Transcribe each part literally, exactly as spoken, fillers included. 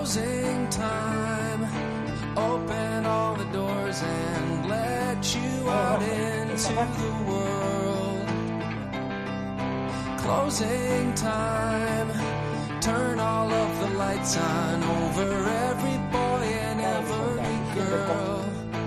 Closing time. Open all the doors and let you out into the world. Closing time. Turn all of the lights on over every boy and every girl.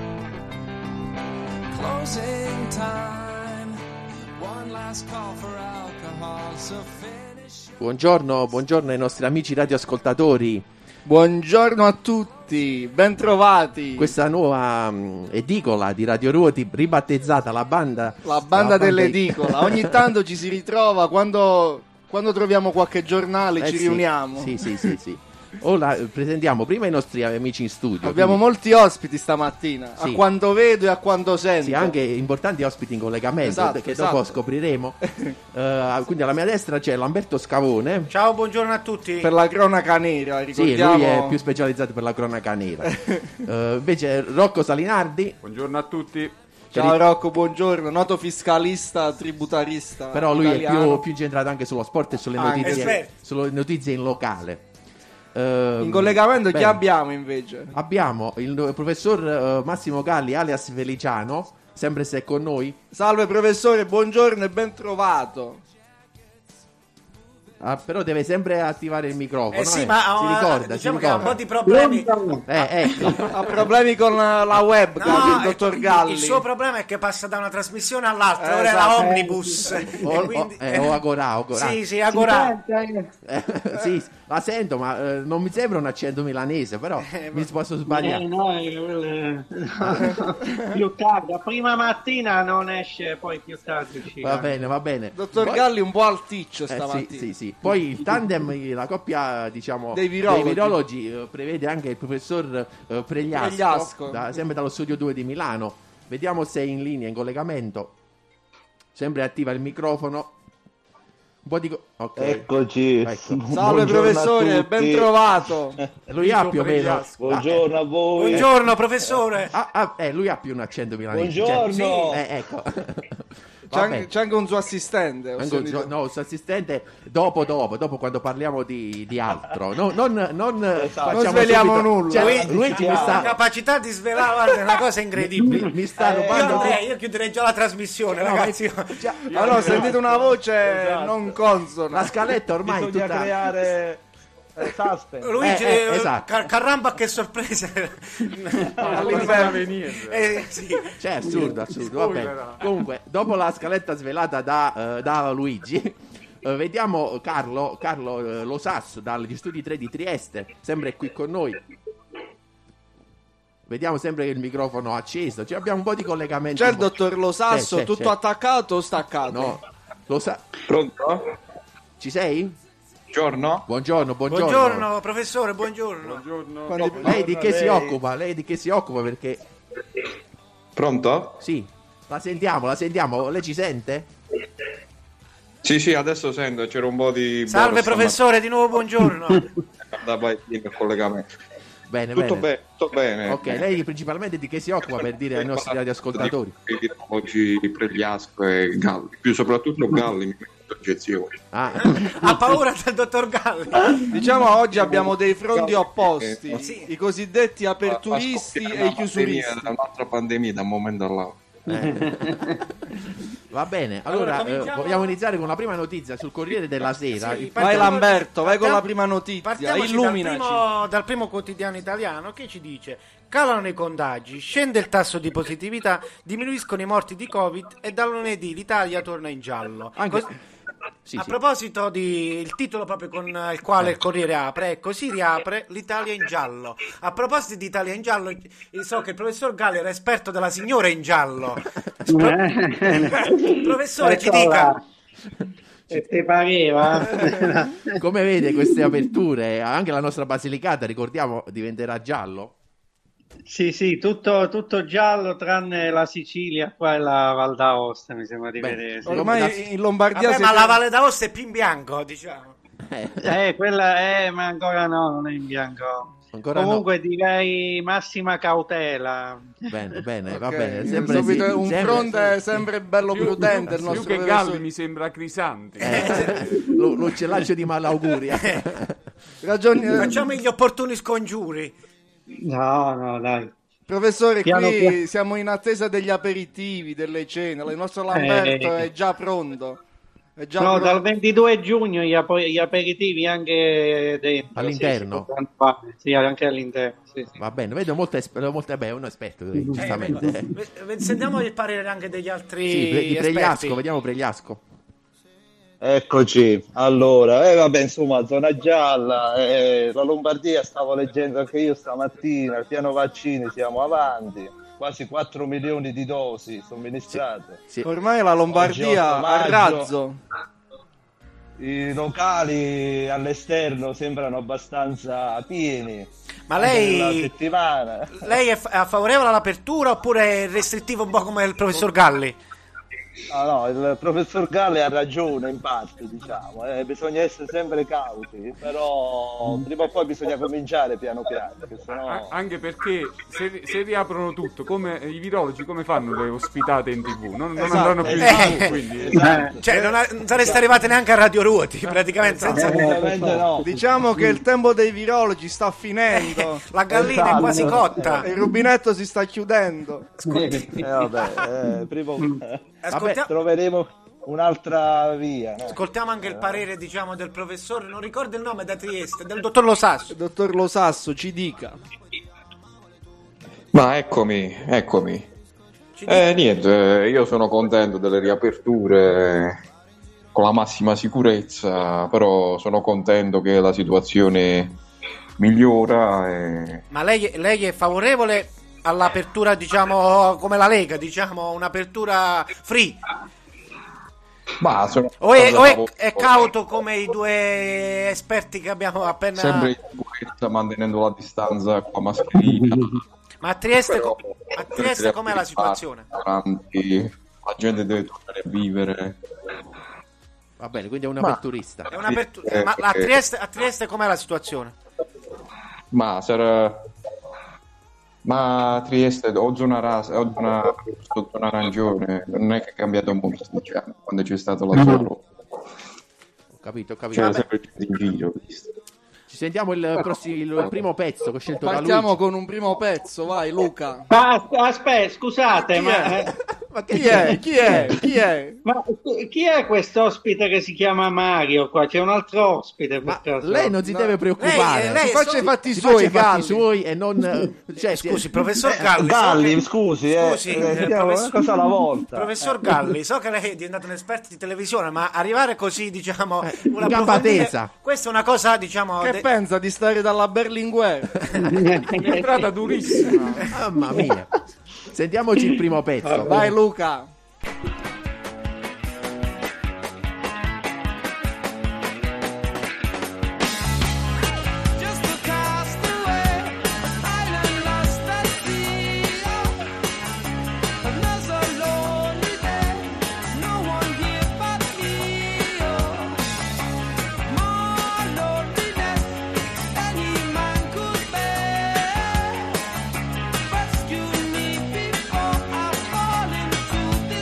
Closing time. One last call for alcohol, so finish. Buongiorno, buongiorno ai nostri amici radioascoltatori. Buongiorno a tutti, bentrovati. Questa nuova mh, edicola di Radio Ruoti, ribattezzata la banda La banda la dell'edicola. Ogni tanto ci si ritrova quando, quando troviamo qualche giornale, Eh ci sì, riuniamo. Sì, sì, sì, sì. Ora eh, presentiamo prima i nostri amici in studio. Abbiamo quindi- molti ospiti stamattina, Sì. a quanto vedo e a quanto sento. Sì, anche importanti ospiti in collegamento, Esatto, che esatto. dopo scopriremo. Eh, quindi alla mia destra c'è Lamberto Scavone. Ciao, buongiorno a tutti. Per la cronaca nera, Sì, ricordiamo. lui è più specializzato per la cronaca nera. Eh, invece Rocco Salinardi. Buongiorno a tutti. Ciao Rocco, buongiorno, noto fiscalista, tributarista. Però lui italiano. è più, più incentrato anche sullo sport e sulle Anche notizie, esperto. sulle notizie in locale. Ehm, In collegamento chi bene. abbiamo invece? Abbiamo il professor eh, Massimo Galli alias Feliciano, sempre se è con noi. Salve professore, buongiorno e ben trovato. Ah, però deve sempre attivare il microfono. Eh sì, eh. ma si eh, ricorda, diciamo si che ha un ricorda. po' di problemi. Eh, ecco. Ha problemi con la la webcam, il dottor eh, Galli. il suo problema è che passa da una trasmissione all'altra. Eh, Ora è esatto. la Omnibus. O, e quindi- o, eh, o Agorà, Agorà. Sì, sì, Agorà. Eh, sì, la sento, ma eh, non mi sembra un accento milanese, però Eh, mi posso Eh, sbagliare. no, è quelle- più tardi, prima mattina non esce, poi più tardi uscirà. Va bene, va bene. Dottor Poi- Galli un po' alticcio Eh, sì, stamattina. sì, sì. Poi il tandem, la coppia diciamo Dei virologi. eh, prevede anche il professor eh, Pregliasco, Pregliasco. da- sempre dallo studio due di Milano. Vediamo se è in linea, in collegamento. Sempre attiva il microfono. Un po' di co- ok. Eccoci. Ecco. Salve Buongiorno a professore, tutti. ben trovato. Lui ha più o meno Buongiorno a voi. Buongiorno, professore. Ah, ah, eh, lui ha più un accento milanese. Buongiorno. Cioè, eh, ecco. C'è Va anche, bene. c'è anche un suo assistente. ho Anche un sentito. suo- no, il suo assistente dopo, dopo, dopo quando parliamo di, di altro. No, non, non, Esatto. Non sveliamo subito- nulla. Cioè, Lui- Luigi mi La sta, capacità di svelare guarda, è una cosa incredibile. mi, mi sta Eh, rubando. Io, tutto. eh, io chiuderei già la trasmissione, No, ragazzi. ma- già- Allora ho sentito una voce Esatto. non consona. la scaletta ormai è Bisogna tutta. creare eh, suspense. Luigi, Eh, eh, eh, esatto. car- caramba, che sorpresa! All'inverno. Eh, sì. Cioè, assurdo, assurdo. Va bene. Comunque, dopo la scaletta svelata da, eh, da Luigi, eh, vediamo Carlo, Carlo eh, Losasso dagli studi tre di Trieste, sempre qui con noi. Vediamo sempre che il microfono è acceso. Cioè, abbiamo un po' di collegamento. C'è il dottor Losasso, C'è, c'è, tutto c'è. attaccato o staccato? No, lo sa. Pronto? Ci sei? Buongiorno. Buongiorno, buongiorno. Buongiorno, professore, buongiorno. Quando- Lei di che si Lei- occupa? Lei di che si occupa? Perché Pronto? sì, la sentiamo, la sentiamo. Lei ci sente? Sì, sì, adesso sento, c'era un po' di... Salve, professore, di nuovo buongiorno. Da il collegamento. Bene, Tutto bene. bene, tutto bene. Ok, lei principalmente di che si occupa per dire ai nostri radioascoltatori? Di virologi, Pregliasco e Galli. Più soprattutto Galli mi metto obiezioni. Ah, Ha paura del dottor Galli. Diciamo oggi abbiamo dei fronti opposti, Eh, sì. i cosiddetti aperturisti Ma- ma e i scoppiare una pandemia, chiusuristi. Un'altra pandemia da un momento all'altro. va bene. Allora, Allora, eh, cominciamo- vogliamo iniziare con la prima notizia sul Corriere della Sera. Sì, Il- Vai Partiamo- Lamberto, vai con partiamo- la prima notizia, Partiamoci illuminaci. Dal primo, dal primo quotidiano italiano che ci dice: calano i contagi, scende il tasso di positività, diminuiscono i morti di Covid e da lunedì l'Italia torna in giallo. Anche- Cos- sì, a sì. proposito di il titolo proprio con il quale il Corriere apre, ecco, si riapre l'Italia in giallo. A proposito di Italia in giallo, io so che il professor Galli era esperto della signora in giallo. Professore, ci dica. E te pareva? Come vede queste aperture, anche la nostra Basilicata, ricordiamo, diventerà giallo? Sì, sì, tutto, tutto giallo tranne la Sicilia, qua e la Val d'Aosta, mi sembra di Beh, vedere. sì. Ormai in Lombardia Vabbè, ma siete- la Valle d'Aosta è più in bianco, diciamo. Eh, Eh, quella è, ma ancora no, non è in bianco. ancora Comunque direi massima cautela. no. Bene, bene, va Ok, bene. Sempre subito sì, un sempre- fronte sempre bello prudente il Più nostro che professore. Galli mi sembra Crisanti. Eh, l'u- l'uccellaccio di malauguria. Ragioni... Facciamo gli opportuni scongiuri. No, no, dai. Professore, Piano qui piano. siamo in attesa degli aperitivi, delle cene. Il nostro Lamberto Eh. è già pronto. È già No, pronto. dal ventidue giugno gli, ap- gli aperitivi anche dentro. All'interno? Sì, sì, potranno- sì, anche all'interno. Sì, sì. Va bene, vedo molto, esper- molto beh, è un esperto, eh, giustamente. eh. Eh, Sentiamo il parere anche degli altri Sì, pre- di esperti. Pregliasco, vediamo Pregliasco. Eccoci, allora, eh, vabbè, insomma, zona gialla, eh, la Lombardia, stavo leggendo anche io stamattina, il piano vaccini siamo avanti, quasi quattro milioni di dosi somministrate. Sì. Ormai la Oggi Lombardia otto a maggio. razzo. I locali all'esterno sembrano abbastanza pieni. Ma anche lei- nella settimana. Lei è, fa- è favorevole all'apertura oppure è restrittivo un po' come il professor Galli? Ah, no, il professor Galli ha ragione in parte, diciamo, eh, bisogna essere sempre cauti, però prima o poi bisogna cominciare piano piano, perché A- sennò... anche perché se, se riaprono tutto, come i virologi come fanno le ospitate in tv? Non, non Esatto, andranno più in esatto. tv, quindi Esatto. Cioè, non, ha- non sareste arrivate neanche a Radio Ruoti, praticamente. Senza... Assolutamente no. Diciamo che il tempo dei virologi sta finendo. La gallina è Esatto. quasi cotta. Il rubinetto si sta chiudendo. Eh, vabbè, eh, prima o- Ascoltia- troveremo un'altra via. eh. Ascoltiamo anche il parere, diciamo, del professore. Non ricordo il nome, da Trieste, del dottor Lo Sasso. Il dottor Lo Sasso ci dica. Ma eccomi, eccomi. Ci dica. Eh, niente, io sono contento delle riaperture con la massima sicurezza, però sono contento che la situazione migliora e... Ma lei, lei è favorevole all'apertura, diciamo, come la Lega, diciamo, un'apertura free? Ma sono O è, o è- favorevole. è cauto come i due esperti che abbiamo appena... Sempre in sicurezza, mantenendo la distanza con la mascherina. Ma a Trieste, Però, co- a Trieste com'è la situazione? Ristoranti, la gente deve tornare a vivere. Va bene, quindi è un Ma- aperturista. È un'apertura... Eh, Ma a eh. Trieste, a Trieste com'è la situazione? Ma sarà... Ma a Trieste o zona rasa o zona, o zona arancione non è che è cambiato molto, diciamo, quando c'è stato la zona rossa. Ho capito, ho capito. C'era Vabbè, sempre gente in giro, visto. ci sentiamo il, prossimo, il primo pezzo che ho scelto da Partiamo Luigi. con un primo pezzo, vai Luca. Ma aspetta, scusate, Chi ma, è? eh, Ma che Chi è? Chi è? Chi è? ma chi è quest'ospite che si chiama Mario qua? C'è un altro ospite per Ma caso? lei non si No. deve preoccupare. Lei- lei- Si faccia so- i fatti si suoi, faccia i fatti Galli. suoi e non... Cioè, si- Scusi, professor Eh, Galli. so Galli, che- scusi, eh, Scusi, eh, eh, stiamo- professor- cosa alla volta? Professor Galli, so che lei è diventato un esperto di televisione, ma arrivare così, diciamo, Eh, una in gamba approfondire- tesa. questa è una cosa, diciamo, Che de- pensa di stare dalla Berlinguer? un'entrata durissima. Mamma mia. Sentiamoci il primo pezzo. Vai Luca. Just a castaway, island lost at sea. Another lonely day, no one here but me. More loneliness any man could bear. Rescue me before I fall into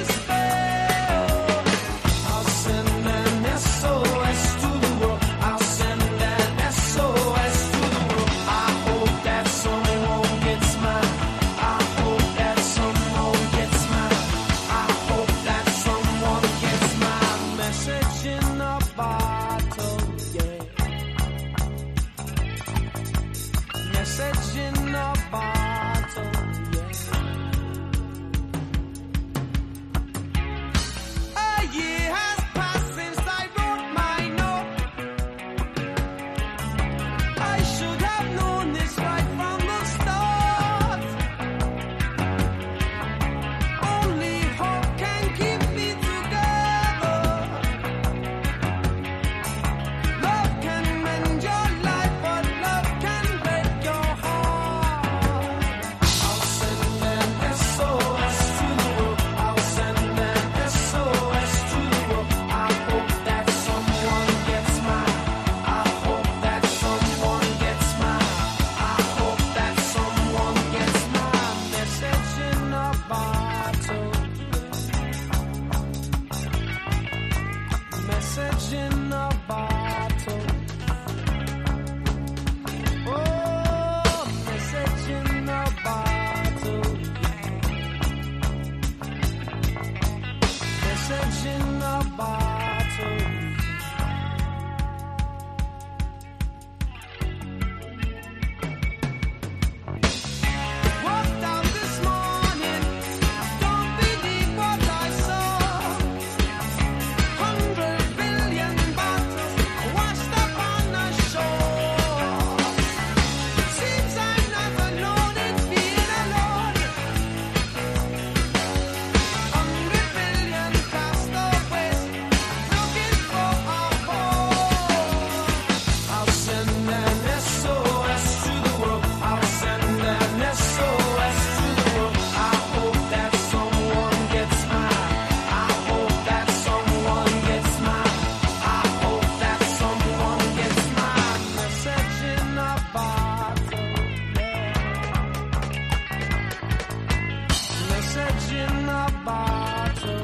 a bottle.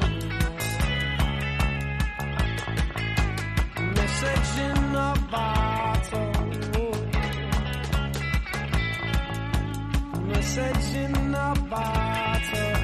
Message in a bottle. Message in a bottle.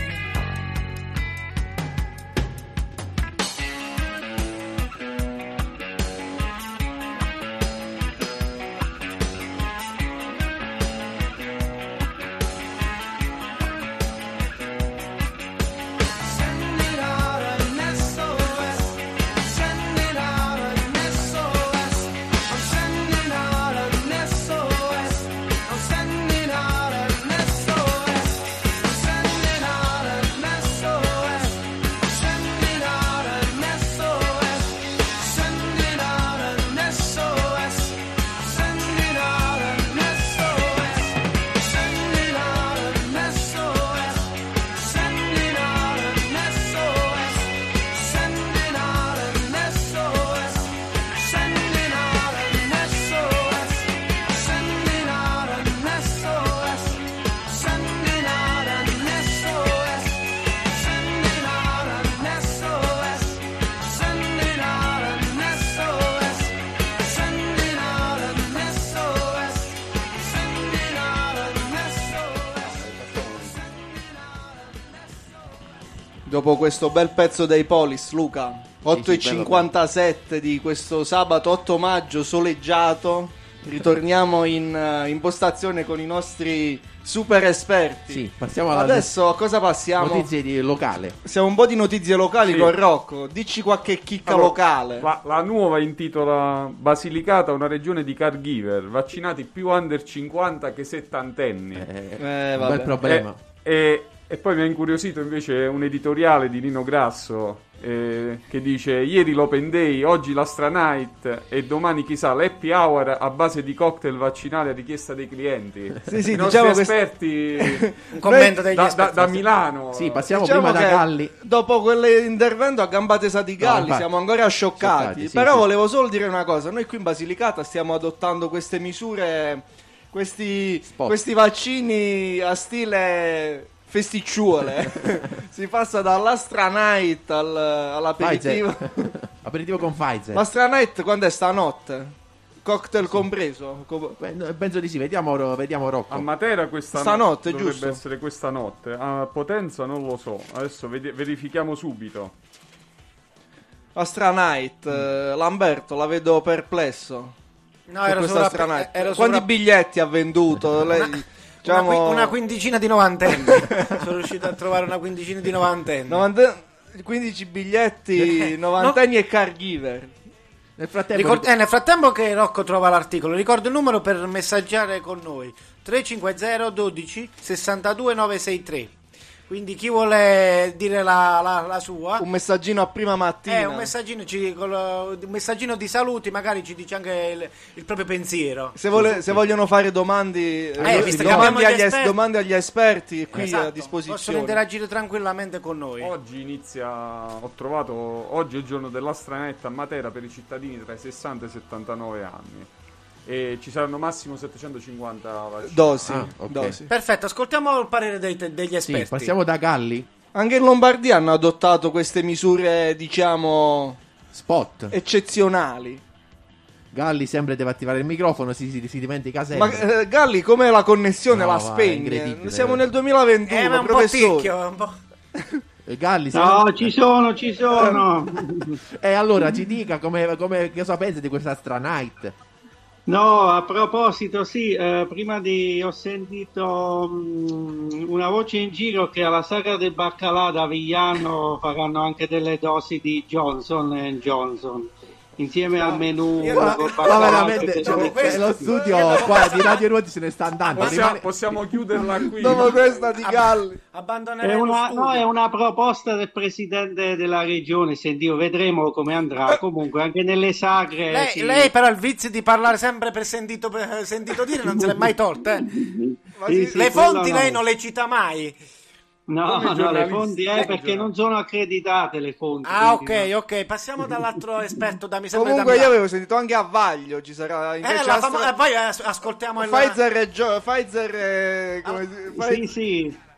Dopo questo bel pezzo dei Polis, Luca, otto e sì, bello, cinquantasette di questo sabato otto maggio soleggiato, ritorniamo in uh, impostazione con i nostri super esperti. Sì, passiamo alla Adesso a cosa passiamo? notizie di locale. Siamo un po' di notizie locali Sì. con Rocco, dici qualche chicca Allora, locale. La, la nuova intitola Basilicata, una regione di caregiver, vaccinati più under cinquanta che settantenni. Eh, Eh, un vabbè. bel problema. E, e- e poi mi ha incuriosito invece un editoriale di Nino Grasso eh, che dice: ieri l'Open Day, oggi l'Astra Night e domani chissà l'Happy Hour a base di cocktail vaccinali a richiesta dei clienti. Sì, sì, I diciamo nostri che- esperti Un commento degli da, da- esperti. da Milano. Sì, passiamo Diciamo prima da che Galli. dopo quell'intervento a gamba tesa di Galli infatti. siamo ancora scioccati. Scioccati, sì, Però sì. volevo solo dire una cosa: noi qui in Basilicata stiamo adottando queste misure, questi, Spot. questi vaccini a stile festicciuole. Si passa dall'Astra Night al, all'aperitivo. Pfizer. Aperitivo con Pfizer. L'Astra Night quando è stanotte? Cocktail compreso? Co- Beh, Penso di sì, vediamo, vediamo Rocco. A Matera questa Stanotte, dovrebbe giusto? essere questa notte. A Potenza non lo so. Adesso vedi- verifichiamo subito. Astra Night, eh, Lamberto, la vedo perplesso. No, Su ero questa sopra- Astra Night. ero Quanti sopra- biglietti ha venduto? Lei, Una, diciamo, qui- una quindicina di novantenni. Sono riuscito a trovare una quindicina di novantenni. novanta quindici biglietti, Eh, novantenni e caregiver. Nel frattempo, Ricord- eh, nel frattempo che Rocco trova l'articolo, ricordo il numero per messaggiare con noi: tre cinque zero dodici sessantadue novantaseitré. Quindi chi vuole dire la, la- la sua, Un messaggino a prima mattina. eh, un messaggino, ci- con lo- un messaggino di saluti, magari ci dice anche il, il proprio pensiero. Se, vuole- se vogliono fare domandi, eh, visto che domandi, abbiamo gli agli es- esperti- domande agli esperti, qui Esatto, a disposizione. possono interagire tranquillamente con noi. Oggi inizia, ho trovato, oggi è il giorno dell'Astra Night a Matera per i cittadini tra i sessanta e i settantanove anni. E ci saranno massimo settecentocinquanta vaccini. Dosi, Ah, ok. dosi. Perfetto, ascoltiamo il parere dei- degli sì, esperti. passiamo da Galli. Anche in Lombardia hanno adottato queste misure, diciamo, Spot. eccezionali. Galli sempre deve attivare il microfono, si, si, si dimentica sempre. Ma eh, Galli, com'è la connessione? No, la va, è spegne? incredibile. Siamo nel duemilaventuno, Eh, ma un po' professore. ticchio, un po'. Eh, Galli, se No, non- ci sono, ci sono. E allora ci dica come, come, che cosa pensa di questa Astra Night. No, a proposito, sì, eh, prima di ho sentito mm, una voce in giro che alla Sagra del Baccalà da Avigliano faranno anche delle dosi di Johnson and Johnson insieme al menù. io- col Ma baccalà, veramente, che- cioè, questo- lo studio qua di Radio Ruoti se ne sta andando. Possiamo, Rimane- possiamo chiuderla qui. Dopo questa di Galli. È Abbandoneremo una, lo studio. no, è una proposta del presidente della regione, sentivo, vedremo come andrà. Comunque anche nelle sagre... Lei, sì. lei però il vizio di parlare sempre per sentito, per sentito dire non se l'è mai tolta. eh. Sì, sì, Le quello fonti no. lei non le cita mai. No, Come i no, le giornalisti. fonti è perché non sono accreditate le fonti. Ah, quindi ok, ok. Passiamo dall'altro esperto da mi sembra Comunque da io Milano. avevo sentito anche a Vaglio ci sarà invece Eh, la Astra- famo- eh, poi as- ascoltiamo il Pfizer e Gio- Pfizer e come no. si- Pfizer- Sì, sì.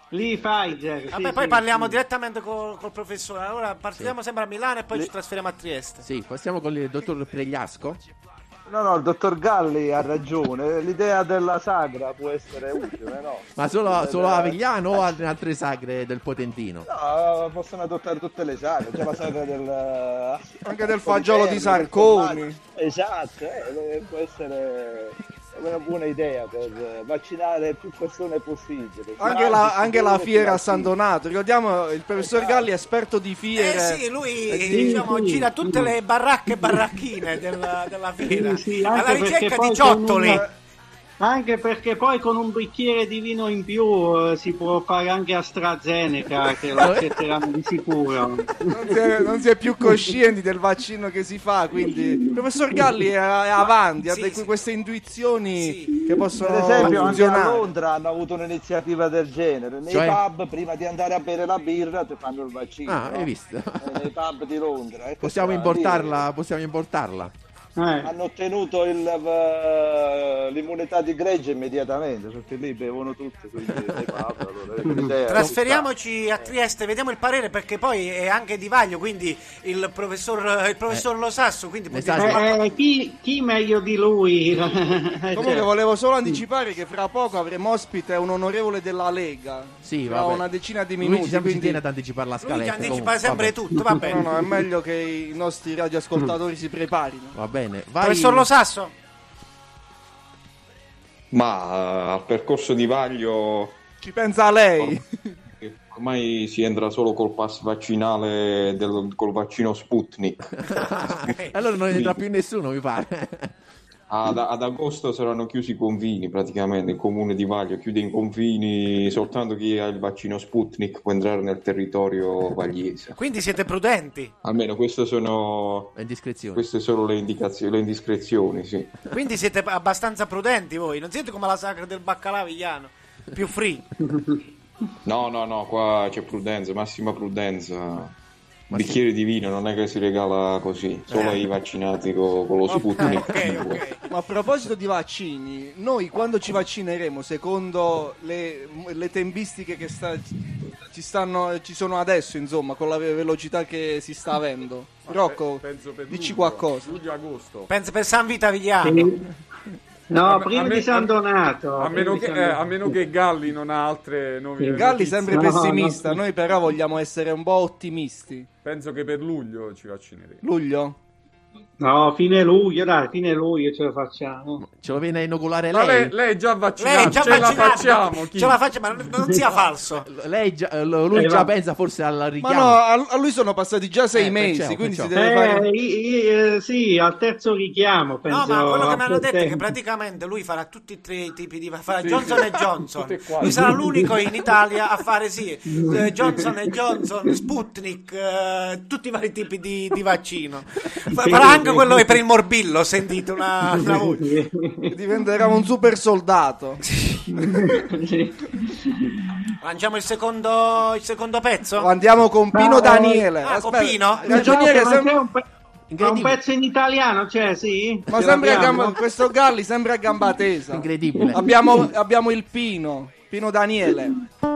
Lì Pfizer. Vabbè, sì, poi sì, parliamo sì. direttamente col, col professore. Allora partiamo Sì. sempre a Milano e poi Lì- ci trasferiamo a Trieste. Sì, passiamo con il dottor Pregliasco. No, no, il dottor Galli ha ragione. L'idea della sagra può essere utile, no? Ma solo, solo a Avigliano o in altre sagre del Potentino? No, possono adottare tutte le sagre. C'è la sagra del... Anche del fagiolo di Sarconi. Esatto, eh, può essere una buona idea per vaccinare più persone possibile. Anche la, anche la fiera a San Donato. Ricordiamo, il professor Galli è esperto di Eh fiere. sì, lui Eh, sì, diciamo, sì. gira tutte le baracche e baracchine della, della fiera. Sì, sì, anche alla perché ricerca poi di con ciottoli. un- Anche perché poi con un bicchiere di vino in più eh, si può fare anche AstraZeneca, che lo accetteranno di sicuro. Non si, è, non si è più coscienti del vaccino che si fa, quindi il professor Galli è, è avanti, ha Sì, de- sì. queste intuizioni Sì. che Per possono esempio anche a funzionare. Londra hanno avuto un'iniziativa del genere. Nei Cioè? pub, prima di andare a bere la birra, ti fanno il vaccino. Ah, no? hai visto? Eh, Nei pub di Londra. E Possiamo questa- importarla, possiamo importarla. Eh. Hanno ottenuto il, eh, l'immunità di gregge immediatamente, perché lì bevono tutti, quindi nei pub, allora, l'idea- Trasferiamoci a Trieste, vediamo il parere perché poi è anche di Vaglio, quindi il professor, il professor Lo Sasso, quindi Ne può sa- dire- Eh, eh, chi, chi meglio di lui? Comunque volevo solo anticipare che fra poco avremo ospite un onorevole della Lega. Sì, fra vabbè. una decina di Lui minuti. ci sempre ci quindi... tiene ad anticipare la lui scaletta. ci anticipa comunque, sempre vabbè. tutto, va bene. No, no, è meglio che i nostri radioascoltatori si preparino. Va bene. Vai. Professor Lo Sasso? Ma eh, al percorso di Vaglio Ci pensa lei. ormai si entra solo col pass vaccinale del, col vaccino Sputnik. Allora non entra più nessuno, mi pare. Ad, ad agosto saranno chiusi i confini praticamente, il comune di Vaglio chiude i confini, soltanto chi ha il vaccino Sputnik può entrare nel territorio vagliese. Quindi siete prudenti. Almeno queste sono, È indiscrezione. queste sono le indicazioni, le indiscrezioni, sì. Quindi siete abbastanza prudenti voi. Non siete come la sagra del baccalà vigliano. Più free. No, no, no, qua c'è prudenza, massima prudenza. Bicchiere di vino non è che si regala così, solo ai vaccinati co- con lo Sputnik. Ok, ok. Ma a proposito di vaccini, noi quando ci vaccineremo, secondo le, le tempistiche che sta, ci, stanno, ci sono adesso, insomma, con la ve- velocità che si sta avendo? Rocco, Penso per dici luglio, qualcosa. Luglio-agosto. Penso per San Vita Vigliano. No, A- prima a me- di San a- Donato. A prima meno, di che, San eh, Donato. a meno che Galli non ha altre nuove Galli notizie. sempre No, pessimista, no. noi però vogliamo essere un po' ottimisti. Penso che per luglio ci vaccineremo. Luglio? No, fine luglio, dai, fine luglio ce lo facciamo. Ce lo viene a inoculare Ma lei? lei, lei è già Lei vaccinato, è già ce la vaccinato. facciamo. Chi? Ce la facciamo, ma non, non sia falso. Lei già, eh, lui Eh, già va. pensa forse al Ma richiamo. no, a, a lui sono passati già sei Eh, mesi, perciò, quindi si perciò. deve fare... Eh, i- i- eh, sì, al terzo richiamo, penso. No, ma quello che a mi hanno detto è che settembre. praticamente lui farà tutti e tre i tipi di farà Sì. Johnson e Johnson. Tutte e quattro. Lui sarà l'unico in Italia a fare sì, eh, Johnson e Johnson, Sputnik, eh, tutti i vari tipi di, di vaccino. Fa- Farà anche quello per il morbillo, ho sentito una, una voce. Diventerà un super soldato. Sì. Lanciamo il secondo, il secondo pezzo? Andiamo con Pino No, Daniele. ah, con Aspetta, Pino? ragioniere, Scusate, ma sem- c'è un, pe- ma un pezzo in italiano, c'è, sì? ma Ce sempre a l'abbiamo? gamba... questo Galli sempre a gamba tesa. Incredibile. Abbiamo, abbiamo il Pino, Pino Daniele.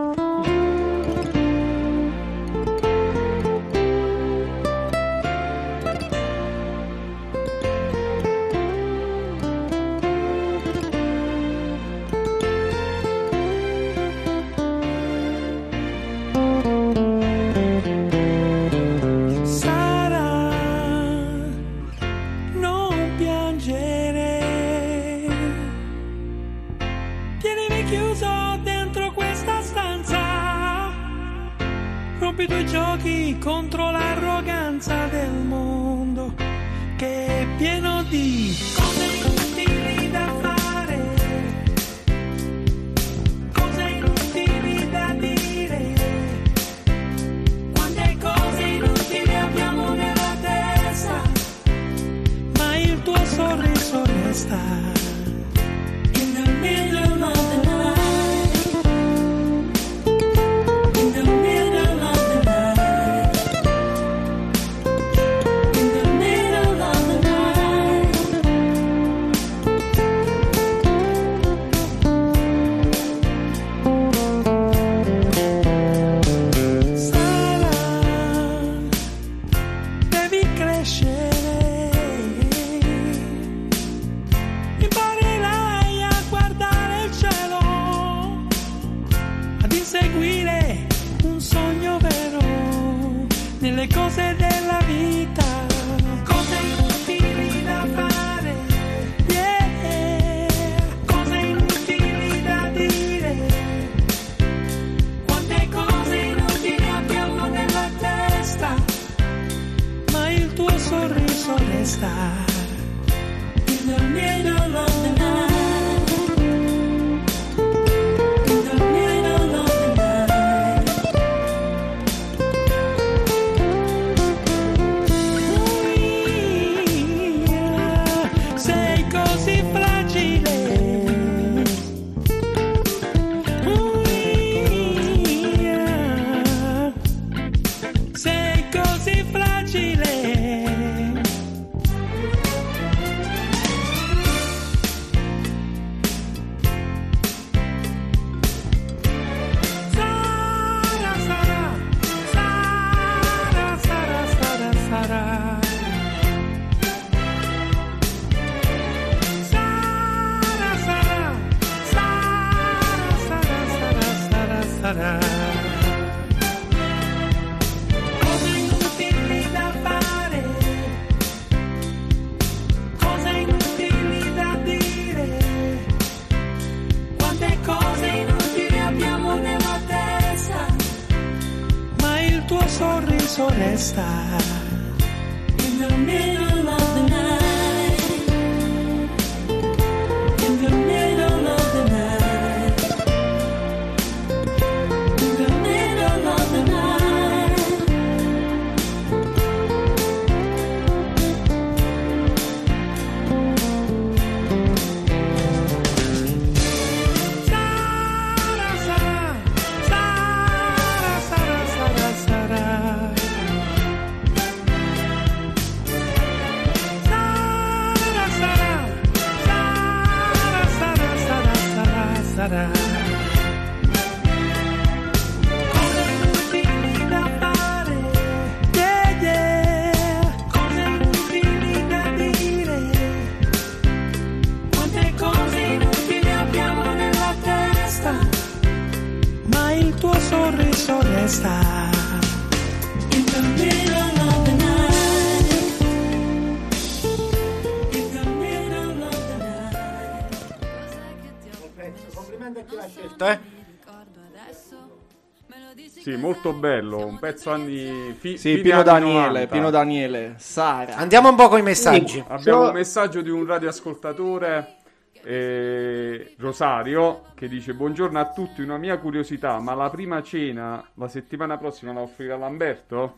Sara, non piangere. Tienimi chiuso dentro questa stanza. Rompi i tuoi giochi contro l'arroganza del mondo che è pieno di cose inutili da fare, cose inutili da dire. Quante cose inutili abbiamo nella testa, ma il tuo sorriso resta. In the middle of the night, in the middle of the night, in the middle of the night, nelle cose della vita, cose inutili da fare, yeah, cose inutili da dire, quante cose inutili abbiamo nella testa, ma il tuo sorriso resta in the middle of the night. Resta in the middle of the night, in the middle of the night, in the middle of the night. Sara, Sara, Sara, Sara, Sara, Sara. Sarà. Cose inutili da fare, yeah, yeah. Cose inutili da dire, quante cose inutili abbiamo nella testa, ma il tuo sorriso resta in the middle of the night, in the middle of the night. Complimenti a chi l'ha scelto, eh? Sì, molto bello, un pezzo anni fi- Sì, Pino Daniele, Pino Daniele, Sara. Andiamo un po' con i messaggi. Sì, abbiamo un messaggio di un radioascoltatore, eh, Rosario, che dice: buongiorno a tutti, una mia curiosità, ma la prima cena la settimana prossima la offrirà Lamberto?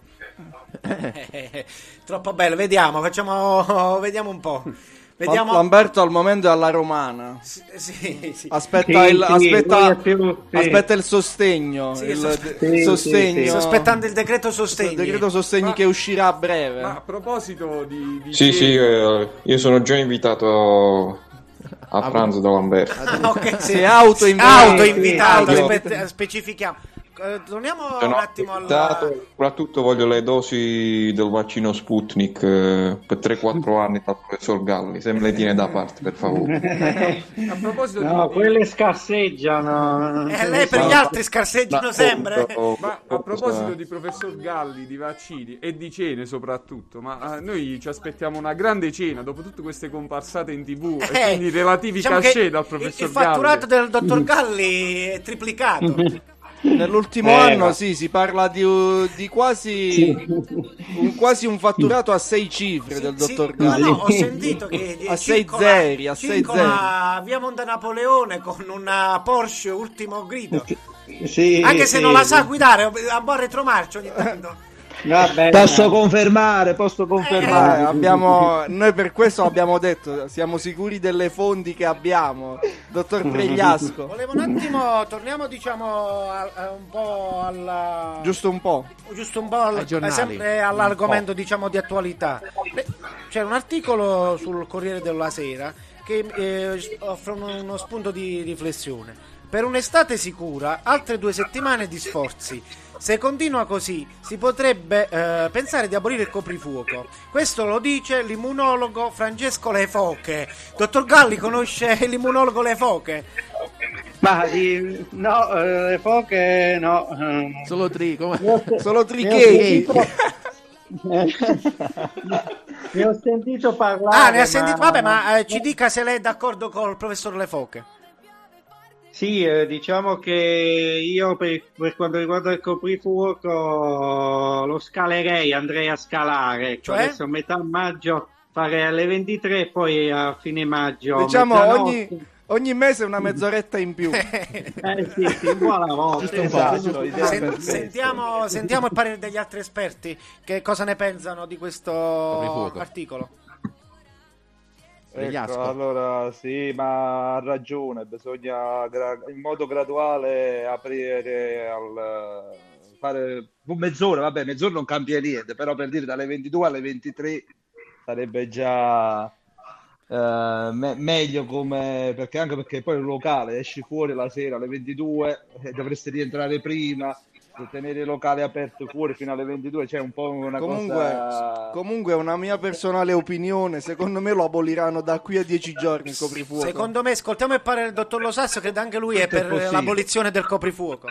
Troppo bello, vediamo, facciamo vediamo un po'. Vediamo. Lamberto al momento è alla romana. Sì, sì, sì. Aspetta, Sì, il, sì, aspetta, più, sì. aspetta il sostegno. Sì, il sospe- de- sì, sostegno. sì, sì. Sto aspettando il decreto sostegni. Il decreto sostegni Ma- che uscirà a breve. Ma a proposito di... di Sì, cena- sì, eh, io sono già invitato a Ah, pranzo da Lamberto. Ah, ok, sì. Sei autoinvitato. Autoinvitato, Sì, aspetta, specifichiamo. Eh, torniamo Sono un attimo al... invitato, soprattutto voglio le dosi del vaccino Sputnik eh, per tre quattro anni dal professor Galli, se me le tiene da parte, per favore. A proposito No, di... quelle scarseggiano. Eh, lei per gli altri scarseggiano Ma- sempre. oh, Ma oh, a proposito cosa- di professor Galli, di vaccini e di cene soprattutto, ma eh, noi ci aspettiamo una grande cena dopo tutte queste comparsate in tv e Eh, quindi relativi diciamo cachet che dal il, professor il fatturato Galli. del dottor Galli è triplicato. Nell'ultimo Eh, anno ma- sì, si parla di, di quasi, un, quasi un fatturato a sei cifre del Sì, dottor no, Galli. no, ho sentito che A sei circola- zeri, a sei circola via Monte Napoleone con una Porsche ultimo grido. Sì, Anche se sì. non la sa guidare, a buon retromarcia ogni tanto. Vabbè, Posso confermare, posso confermare. Eh, abbiamo, noi per questo abbiamo detto, siamo sicuri delle fonti che abbiamo, dottor Pregliasco. Volevo un attimo, torniamo diciamo a, a un po' alla... Giusto un po'. giusto un po' al- Ai giornali. sempre all'argomento diciamo di attualità. Beh, c'è un articolo sul Corriere della Sera che eh, offre uno, uno spunto di riflessione. Per un'estate sicura, altre due settimane di sforzi. Se continua così, si potrebbe eh, pensare di abolire il coprifuoco. Questo lo dice l'immunologo Francesco Le Foche. Dottor Galli conosce l'immunologo Le Foche? Ma di, no, eh, le foche no. Solo tri, come? Solo trichetti. Ne ho sentito parlare. Ah, ne ha sentito. ma... Vabbè, ma eh, ci dica se lei è d'accordo col professor Le Foche. Sì, eh, diciamo che io per, per quanto riguarda il coprifuoco lo scalerei, andrei a scalare. Cioè? Adesso a metà maggio farei alle ventitré e poi a fine maggio. Diciamo mezzanotte. ogni, ogni mese una mezz'oretta in più. Eh sì, sì, buona volta. Esatto, idea Sen- perfetta. sentiamo, sentiamo il parere degli altri esperti. Che cosa ne pensano di questo Coprifuoco. articolo? Vegliasco. Ecco, allora sì, ma ha ragione, bisogna gra- in modo graduale aprire al fare mezz'ora, vabbè, mezz'ora non cambia niente, però per dire dalle ventidue alle ventitré sarebbe già eh, me- meglio come perché anche perché poi il locale esci fuori la sera alle ventidue e dovresti rientrare prima. Tenere il locale aperto fuori fino alle ventidue c'è un po' una Comunque, cosa. comunque è una mia personale opinione. Secondo me lo aboliranno da qui a dieci giorni il coprifuoco. Secondo me, ascoltiamo il parere del dottor Lo Sasso, che anche lui è Tutto è per possibile. l'abolizione del coprifuoco.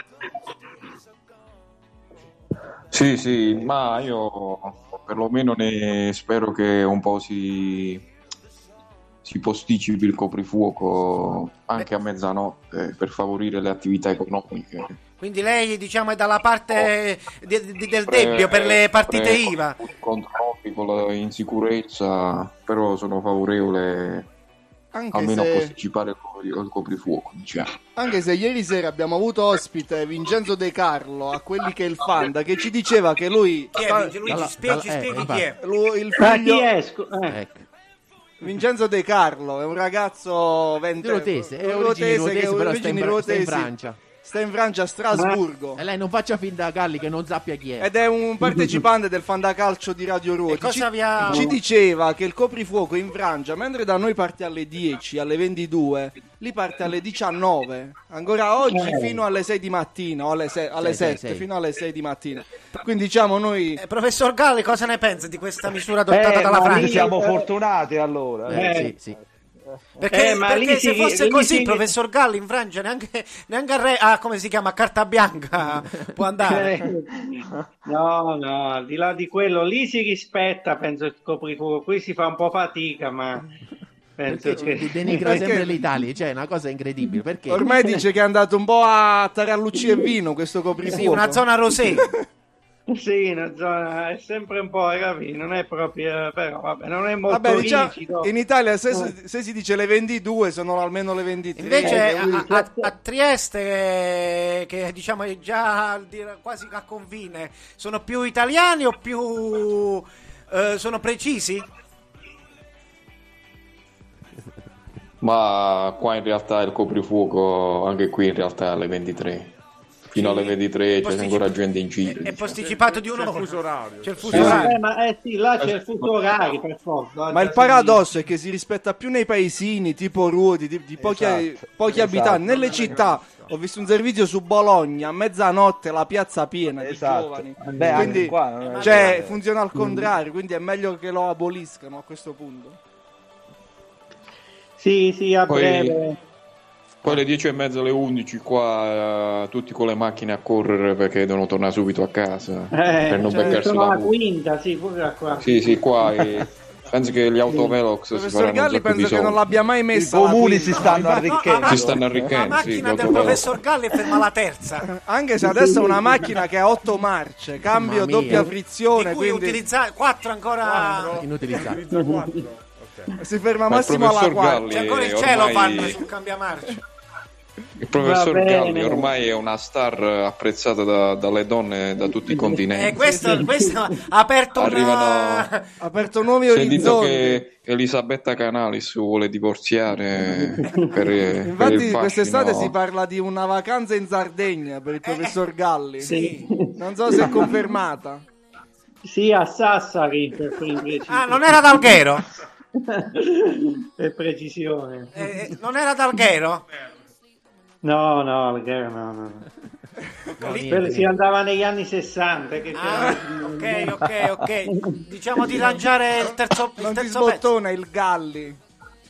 Sì, sì, ma io perlomeno ne spero che un po' si, si posticipi il coprifuoco anche a mezzanotte per favorire le attività economiche. Quindi lei, diciamo, è dalla parte di- di- del Pre- debbio per le partite pre- I V A. Controlli con la insicurezza, però sono favorevole Anche almeno a se, posticipare il copri- il coprifuoco, diciamo. anche se ieri sera abbiamo avuto ospite Vincenzo De Carlo, a quelli che è il Fanda, che ci diceva che lui, Chi è? sta- Luigi? Luigi, Dalla- spieghi, dalla- eh, spieghi infatti. chi è. lui- il Ma chi figlio è? Scu- eh. Ecco. Vincenzo De Carlo è un ragazzo vente- Ruotese, è ruotese origini che ruotese, però sta in, origini Fra- sta in ruotesi. Francia. Sta in Francia, a Strasburgo. E lei non faccia finta da Galli che non sappia chi è. Ed è un partecipante del Fandacalcio di Radio Ruoti. E cosa Ci, vi ha- ci diceva che il coprifuoco in Francia, mentre da noi parte alle dieci, alle ventidue, lì parte alle diciannove. Ancora oggi Eh. fino alle sei di mattina o alle, se- alle Sei, sei, sette, sei. fino alle sei di mattina. Quindi diciamo noi Eh, professor Galli, cosa ne pensa di questa misura adottata Eh, dalla ma Noi Francia? lì- siamo fortunati allora. Eh, Eh. sì, sì. Perché, Eh, ma perché lì se si- fosse lì così, si- professor Galli, in Francia neanche, neanche a re, ah, come si chiama, carta bianca può andare. Eh, No, no, al di là di quello, lì si rispetta, penso, il coprifuoco. Qui si fa un po' fatica, ma penso Perché che... denigra Perché- sempre l'Italia, cioè è una cosa incredibile. Perché? ormai dice che è andato un po' a Tarallucci e vino questo coprifuoco. Sì, una zona rosé. Sì, una zona è sempre un po', capi? Non è proprio, però vabbè, non è molto Vabbè, diciamo, rigido. in Italia se, se si dice le ventidue sono almeno le ventitré. Invece Eh, a, a- a Trieste, che, che diciamo è già al dire- quasi a confine, sono più italiani o più eh, sono precisi? Ma qua in realtà il coprifuoco, anche qui in realtà è alle ventitré. Fino Sì. alle ventitré c'è Posticip- ancora gente in È, giro. è diciamo. posticipato di C'è il un'ora. fuso orario. C'è il fuso Eh, orario. ma eh sì, là c'è il fuso orario, per forza. Ma il paradosso è che si rispetta più nei paesini, tipo Ruoti, di, di pochi, Esatto, pochi esatto. abitanti. Nelle città ho visto un servizio su Bologna, a mezzanotte la piazza piena di Esatto. giovani. Beh, anche Quindi, qua non è- cioè, funziona al contrario, quindi è meglio che lo aboliscano a questo punto. Sì, sì, a Poi- breve. Poi alle dieci e mezza, alle undici qua eh, tutti con le macchine a correre perché devono tornare subito a casa Eh, per non cioè, beccarsi sono la alla multa. quinta, sì, pure da qua. Sì, sì, qua eh, penso che gli autovelox si Professor faranno un Galli sacco di penso che non soldi. l'abbia mai I messa alla comuni quinta. si stanno No, arricchendo. no, Si stanno La arricchendo, sì, macchina gli del autovelox. professor Galli è ferma alla terza. Anche se adesso è una macchina che ha otto marce, cambio Mamma mia. doppia Di frizione, cui quindi utilizzare quattro ancora. Inutilizzato. Utilizza quattro. Ok. si ferma Ma il massimo alla professor quarta. Galli C'è ancora il ormai- cielo fanno sul cambiamarce. Il professor Va bene. Galli ormai è una star apprezzata da- dalle donne da tutti i continenti. E questo, questo ha aperto una. Arrivano- Ha aperto nuovi Si è detto orizzonti. che Elisabetta Canalis vuole divorziare per, per il Infatti fascino. quest'estate si parla di una vacanza in Sardegna per il professor Galli. Sì. Non so se è confermata. Sì, a Sassari, per per preciso. Ah, non era d'Alghero? Per precisione. Eh, non era d'Alghero? No, no, Alghero, no, no. No, Lì- niente, Per- si niente. andava negli anni sessanta. Che Ah, ok, ok, ok. Diciamo di lanciare il terzo, il Non ti terzo pezzo. sbottona il Galli.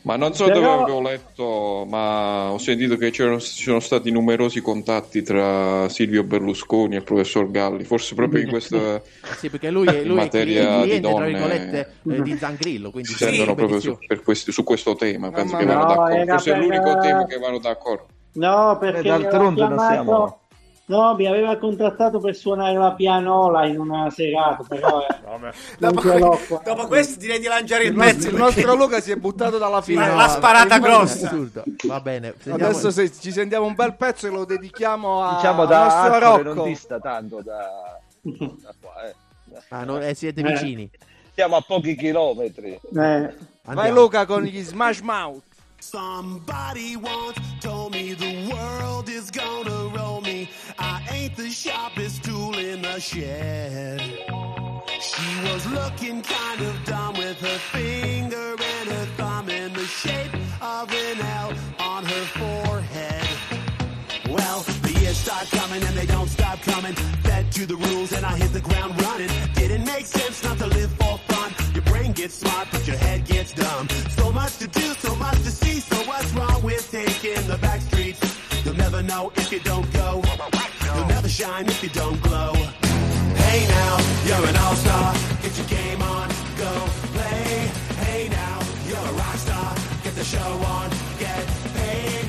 Ma non so Però... dove avevo letto, ma ho sentito che c'erano, ci sono stati numerosi contatti tra Silvio Berlusconi e il professor Galli, forse proprio in questa sì, perché lui è, lui è materia cliente, di donne, tra virgolette, eh, di Zangrillo, quindi si sentono sì, proprio su, per questi, su questo tema, penso Ma che no, vanno d'accordo, era forse è per- l'unico tema che vanno d'accordo. No, perché mi aveva d'altronde non chiamato... siamo- No, mi aveva contattato per suonare la pianola in una serata, però eh, non Dopo, ce l'ho que- qua. dopo questo direi di lanciare il Il pezzo. nostro, il perché- nostro Luca si è buttato dalla la, finestra. la sparata È grossa. assurdo. Va bene. sentiamo- Adesso se ci sentiamo un bel pezzo e lo dedichiamo a, Diciamo al da nostro Arcore Rocco. non dista tanto da, da qua, eh. Ah, no, eh, siete Eh. vicini. Siamo a pochi chilometri. Eh, Vai Andiamo. Luca con gli Smash Mouth. Somebody once told me the world is gonna roll me. I ain't the sharpest tool in the shed. She was looking kind of dumb with her finger and her thumb in the shape of an L on her forehead. Well, the years start coming and they don't stop coming. Fed to the rules and I hit the ground running. Didn't make sense not to live for fun. Your brain gets smart but your head gets dumb. So much to do, so much to see. So what's wrong with taking the back streets? You'll never know if you don't go. You'll never shine if you don't glow. Hey now, you're an all-star. Get your game on, go play. Hey now, you're a rock star. Get the show on, get paid.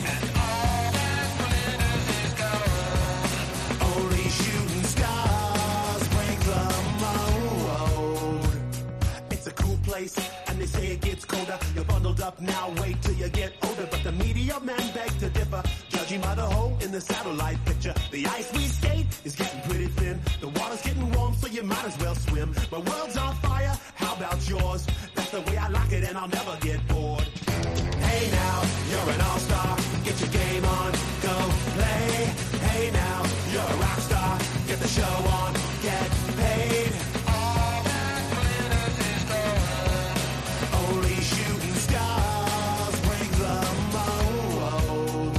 Only shooting stars break the mold. It's a cool place, and they say it gets colder. You're bundled up now, wait till you get older. But the media men beg to differ, judging by the hole in the satellite picture. The ice we skate is getting pretty thin. The water's getting warm, so you might as well swim. My world's on fire, how about yours? That's the way I like it, and I'll never get bored. Hey now, you're an all-star. Get your game on, go play. Hey now, you're a rock star. Get the show on, get paid. All that glitters is gold. Only shooting stars break the mold.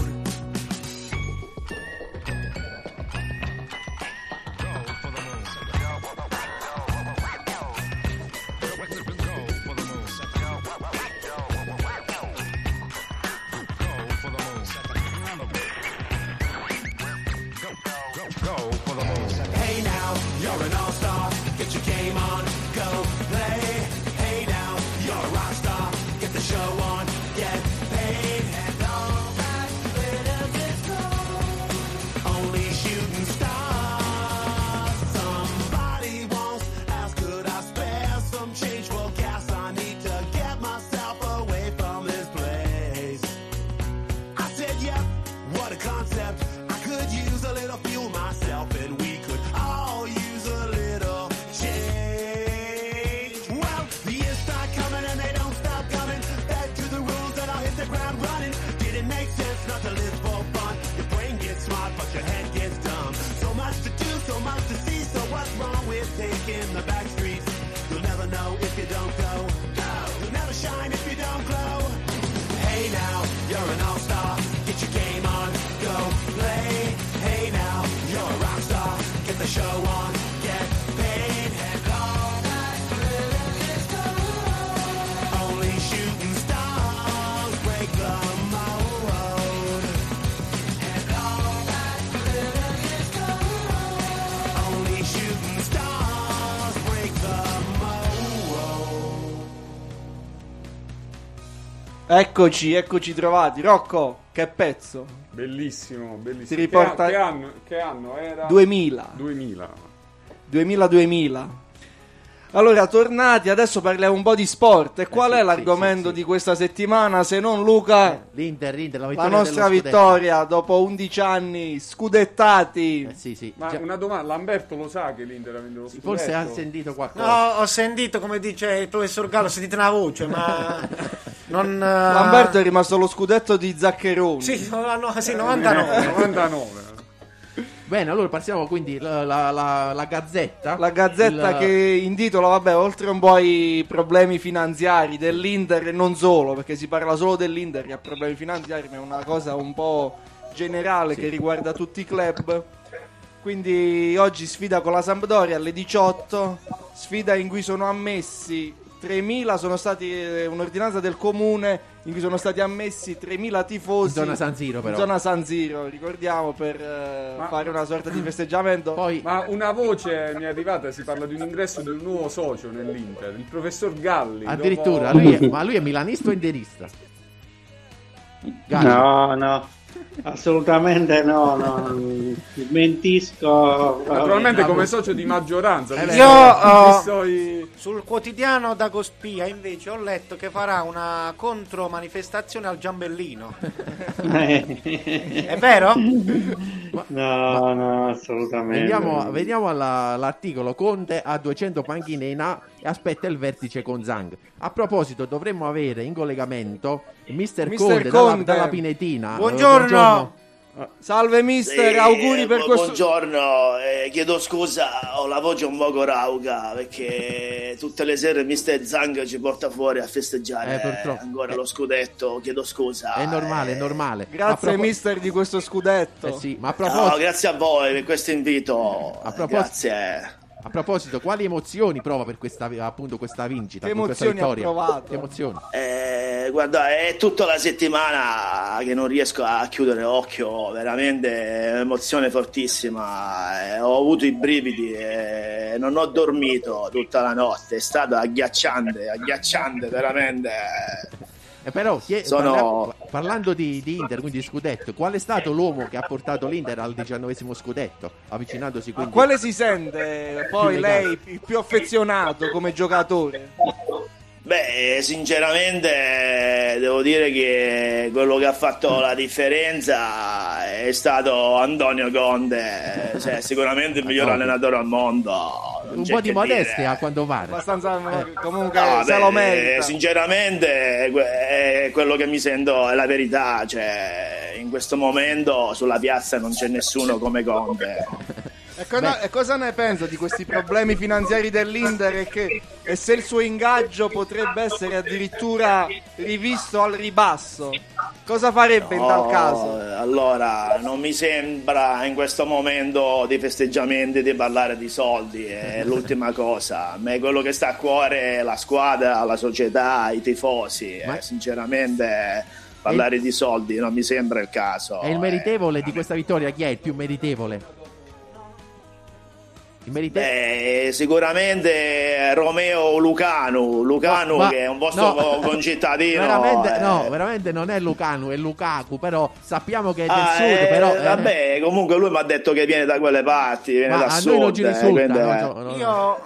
Hey now, you're an all-star. Get your game on, go play. Hey now, you're a rock star. Get the show on, get paid. And all that glitters is gold. Only shooting stars. Somebody once asked, could I spare some change for gas? I need to get myself away from this place. I said, yeah, what a concept. I could use a little fuel myself, and we could all use a little change. Well, the years start coming and they don't stop coming. Back to the rules and I'll hit the ground running. Didn't make sense not to live for fun. Your brain gets smart, but your head gets dumb. So much to do, so much to see. So what's wrong with taking the back streets? You'll never know if you don't go. You'll never shine if you don't glow. Hey now, you're an all-star. Get your game on, go play. Hey now, you're a rock star. Get the show on, get paid. And all that glitters is gold. Only shooting stars break the mold. And all that glitters is gold. Only shooting stars break the mold. Eccoci, eccoci trovati. Rocco, che pezzo? Bellissimo, bellissimo. Si riporta- Che, che anno, che anno era? duemila. duemila. duemila duemila. Allora, tornati, adesso parliamo un po' di sport. E qual sì, è sì, l'argomento sì, sì. di questa settimana se non, Luca, L'Inter, l'Inter, la la vittoria nostra dello scudetto. vittoria dopo undici anni scudettati? Eh, sì, sì. Ma Già- una domanda, Lamberto lo sa che l'Inter ha vinto lo scudetto? forse ha sentito qualcosa. No, ho sentito, come dice il professor Gallo, ho sentito una voce, ma non... eh, Lamberto è rimasto lo scudetto di Zaccheroni. Sì, no, no, sì, novantanove. novantanove. Bene, allora passiamo quindi la, la, la, la Gazzetta. La Gazzetta Il- che intitola, vabbè, oltre un po' ai problemi finanziari dell'Inter e non solo, perché si parla solo dell'Inter che ha problemi finanziari, ma è una cosa un po' generale che riguarda tutti i club. Quindi oggi sfida con la Sampdoria alle diciotto, sfida in cui sono ammessi tremila sono stati eh, un'ordinanza del comune in cui sono stati ammessi tremila tifosi in zona San Siro, però. in zona San Siro, ricordiamo, per eh, Ma- fare una sorta di festeggiamento. Poi Ma una voce mi è arrivata, si parla di un ingresso di un nuovo socio nell'Inter, il professor Galli. addirittura, dopo- lui è, ma lui è milanista o interista? Galli. No, no, assolutamente no, no. Smentisco. Naturalmente Vabbè, come vabbè. socio di maggioranza. Eh, visto- beh, io, oh, visto i- sul quotidiano Dagospia invece ho letto che farà una contromanifestazione al Giambellino. È vero? No, no, assolutamente. Veniamo, veniamo alla- all'articolo. Conte ha duecento panchine in A e aspetta il vertice con Zhang. A proposito, dovremmo avere in collegamento Mister Mister Conte, dalla, Conte. dalla Pinetina. Eh, Buongiorno. Salve mister, Sì, auguri per bu- questo. Buongiorno, eh, chiedo scusa, ho la voce un poco rauca perché tutte le sere mister Zhang ci porta fuori a festeggiare Eh, purtroppo. ancora Eh. lo scudetto, chiedo scusa. È normale, eh. è normale. Grazie A propo- mister di questo scudetto. Eh sì, ma a No, proposito, grazie a voi per questo invito. A proposito- Grazie. a proposito, quali emozioni prova per questa, appunto, questa vincita? Che per questa emozioni ha vittoria? provato? Che emozioni? Eh, guarda, è tutta la settimana che non riesco a chiudere occhio, veramente emozione fortissima. Eh, ho avuto i brividi e non ho dormito tutta la notte, è stato agghiacciante, agghiacciante veramente. Eh, però, chi è- Sono- parla- parlando di, di Inter, quindi scudetto, qual è stato l'uomo che ha portato l'Inter al diciannovesimo scudetto, avvicinandosi A quindi... quale si sente poi Più lei legato. il più affezionato come giocatore? Beh, sinceramente devo dire che quello che ha fatto la differenza è stato Antonio Conte, cioè, sicuramente il miglior Conte. allenatore al mondo. non Un c'è po' di che modestia dire. a quanto pare. Abbastanza Eh. comunque No, se beh, lo merita. sinceramente è que- è quello che mi sento, è la verità, cioè in questo momento sulla piazza non c'è nessuno come Conte. E cosa, e cosa ne pensa di questi problemi finanziari dell'Inter e, che, e se il suo ingaggio potrebbe essere addirittura rivisto al ribasso? Cosa farebbe in tal No, caso? allora non mi sembra in questo momento di festeggiamenti di parlare di soldi, è l'ultima cosa. A me quello che sta a cuore è la squadra, la società, i tifosi. Ma- Eh, sinceramente parlare di soldi non mi sembra il caso. E il eh. meritevole di questa vittoria chi è il più meritevole? Il meritevole... Beh, sicuramente Romeo Lucanu, Lucanu Ma- che è un vostro no. concittadino. veramente, eh. no, veramente non è Lucanu, è Lukaku, però sappiamo che è del Ah, sud, eh, però... eh, vabbè, comunque lui mi ha detto che viene da quelle parti, viene ma da a sud. noi non ci eh, risulta. quindi, no, eh. no, no. Io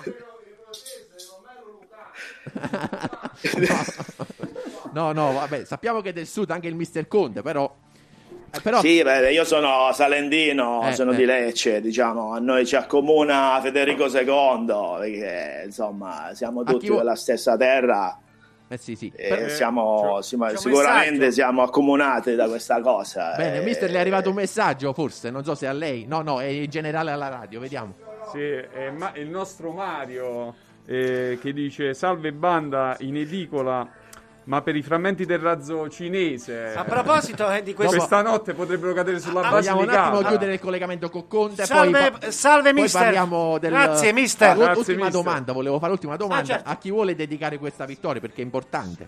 no, no, vabbè, sappiamo che è del sud anche il mister Conte, però... eh, però Sì, beh, io sono salentino, Eh, sono eh. di Lecce, diciamo, a noi ci accomuna Federico secondo, perché insomma siamo A tutti chi vu- della stessa terra eh, sì, sì. e Per- siamo, c'è- siamo- c'è un sicuramente messaggio. siamo accomunati da questa cosa. Bene, eh. mister, le è arrivato un messaggio, forse, non so se a lei. No, no, è in generale alla radio, vediamo. Sì, è Ma- il nostro Mario eh, che dice salve banda in edicola, ma per i frammenti del razzo cinese a proposito eh, di questo questa notte potrebbero cadere sulla Ah, base Vogliamo di un attimo casa. chiudere il collegamento con Conte. Salve- poi pa- salve, poi mister. parliamo del... Grazie, mister. Ah, Grazie, ultima mister. domanda, volevo fare l'ultima domanda. Ah, certo. A chi vuole dedicare questa vittoria? Perché è importante.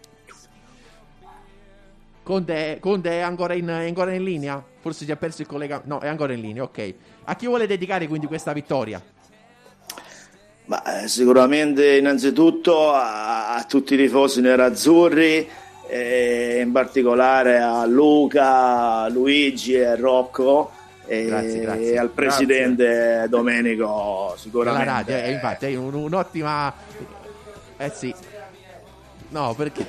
Conte, Conte è, ancora in, è ancora in linea? Forse si è perso il collegamento. No, è ancora in linea, ok. A chi vuole dedicare quindi questa vittoria? Ma, eh, sicuramente innanzitutto a, a tutti i tifosi nerazzurri, e in particolare a Luca, Luigi e Rocco e, Grazie, grazie. e al presidente Domenico La sicuramente. radio, eh, infatti, è un- un'ottima... Eh sì. No, perché...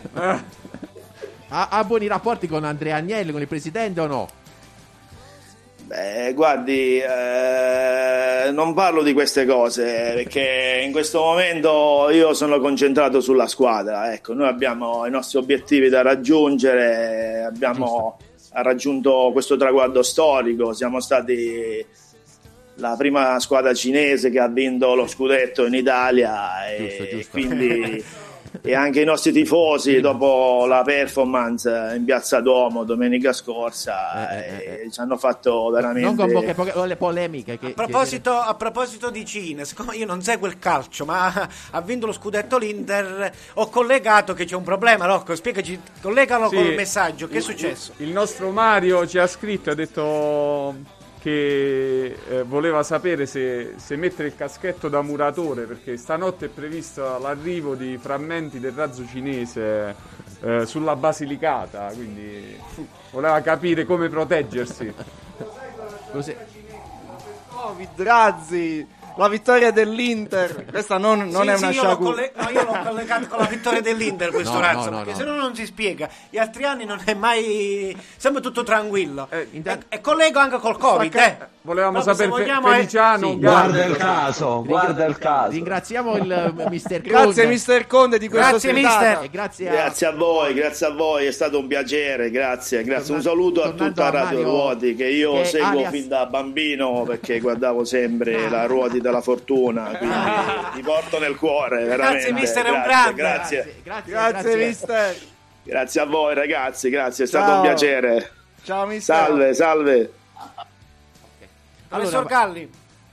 ha, ha buoni rapporti con Andrea Agnelli, con il presidente o no? Beh, guardi, eh, non parlo di queste cose perché in questo momento io sono concentrato sulla squadra. Ecco, noi abbiamo i nostri obiettivi da raggiungere, abbiamo raggiunto questo traguardo storico, siamo stati la prima squadra cinese che ha vinto lo scudetto in Italia e Giusto, giusto. quindi e anche i nostri tifosi dopo la performance in Piazza Duomo domenica scorsa eh, eh, eh, ci hanno fatto veramente non con poche, poche le polemiche che, a proposito, che... a proposito di Cine, siccome io non seguo il calcio ma ha vinto lo scudetto l'Inter, ho collegato che c'è un problema. Rocco, spiegaci, collegalo sì, col messaggio, che è successo? Il nostro Mario ci ha scritto, ha detto che eh, voleva sapere se, se mettere il caschetto da muratore, perché stanotte è previsto l'arrivo di frammenti del razzo cinese eh, sulla Basilicata, quindi voleva capire come proteggersi. Così. Covid, razzi, la vittoria dell'Inter, questa non, non sì, è sì, una io sciagura. l'ho, coll- no, io l'ho collegato con la vittoria dell'Inter questo no, razzo, no, no, perché no. se no non si spiega. Gli altri anni non è mai sempre tutto tranquillo. Eh, intanto... e, e collego anche col Covid, eh. Volevamo Proprio sapere se vogliamo, Fe- Feliciano, sì, guarda il caso, guarda il caso. Ringraziamo il mister Conde. Grazie mister Conde di questa Grazie, ospitata. mister. E grazie a... grazie a voi, grazie a voi, è stato un piacere, grazie, grazie. Un saluto a Tornando tutta a Radio Mario, Ruoti che io che seguo alias- fin da bambino perché guardavo sempre la Ruoti della Fortuna, quindi ti porto nel cuore, veramente. Grazie, mister, è un Grazie, grande. grazie. Grazie, Grazie mister. Grazie a voi ragazzi, grazie, è stato Ciao. un piacere. Ciao mister. Salve, salve. Professor Galli.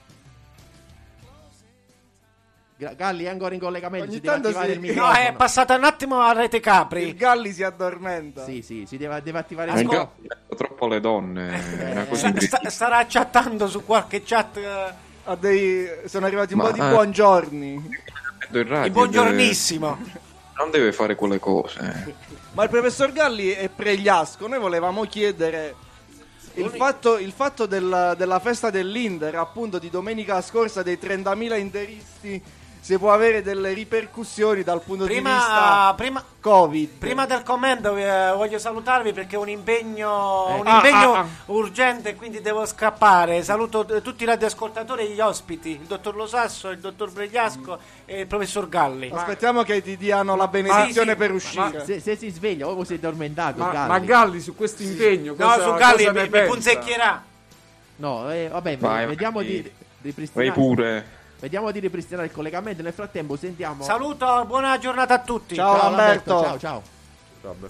Galli è ancora in collegamento, Ogni si deve tanto attivare si- il No, microfono. è passata un attimo a Rete Capri. Il Galli si addormenta. Sì, sì, si deve, deve attivare il Eh, microfono. già, troppo le donne, era così Sta- sta- starà chattando su qualche chat. eh, Ha dei... Sono arrivati un Ma- po' di eh. buongiorni. il radio il buongiornissimo. deve- non deve fare quelle cose. Ma il professor Galli è pregliasco. Noi volevamo chiedere il fatto, il fatto della, della festa dell'Inter, appunto di domenica scorsa, dei trentamila interisti, se può avere delle ripercussioni dal punto di Prima, vista prima, Covid. prima del commento eh, voglio salutarvi perché ho un impegno, Eh. un Ah, impegno ah, ah. urgente, quindi devo scappare. Saluto eh, tutti i radioascoltatori e gli ospiti, il dottor Lo Sasso, il dottor Bregliasco e il professor Galli. Aspettiamo che ti diano la benedizione sì, per uscire. Se, se si sveglia, o si è addormentato, Ma Galli. ma Galli su questo impegno No, cosa, su Galli cosa mi, ne mi pensa? punzecchierà. No, eh, vabbè, Vai, vediamo vai. di Vai ripristinare. pure. Vediamo di ripristinare il collegamento. Nel frattempo sentiamo. Saluto, buona giornata a tutti. Ciao, Ciao, Lamberto. Ciao, ciao. Vabbè.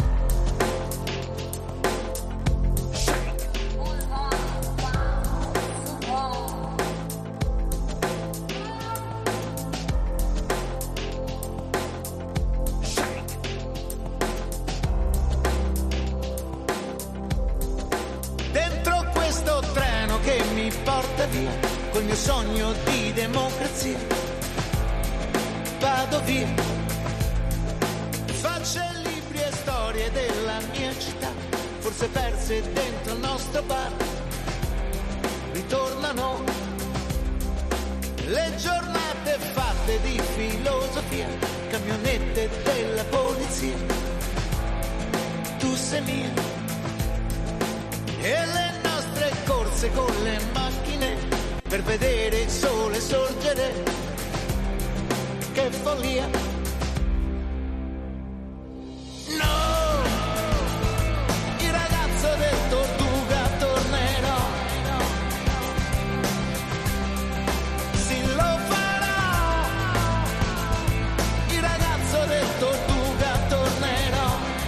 Dentro questo treno che mi porta via col mio sogno di democrazia, vado via, facce, libri e storie della mia città, forse perse dentro il nostro bar, ritornano le giornate fatte di filosofia, camionette della polizia, tu sei mia. E le nostre corse con le macchine per vedere il sole sorgere, che follia. No, il ragazzo del Tortuga tornerò, sì lo farò, il ragazzo del Tortuga tornerò.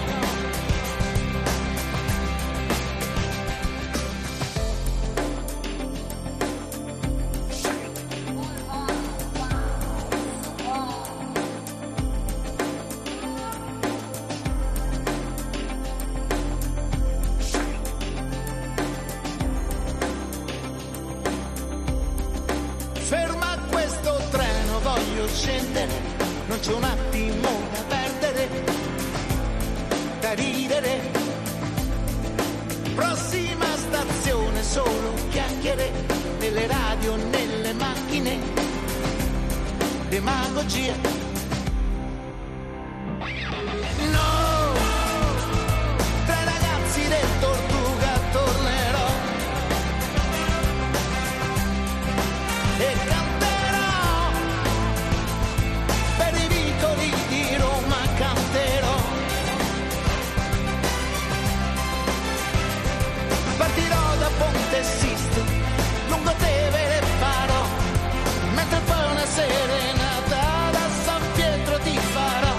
Ferma questo treno, voglio scendere, non c'è un attimo da perdere, da ridere. Prossima stazione, solo chiacchiere, nelle radio, nelle macchine, demagogia. No, tra i ragazzi del Tortuga tornerò e canterò, per i vicoli di Roma canterò, partirò da Ponte Sisto, lungo Tevere farò, mentre poi una serenata da San Pietro ti farò.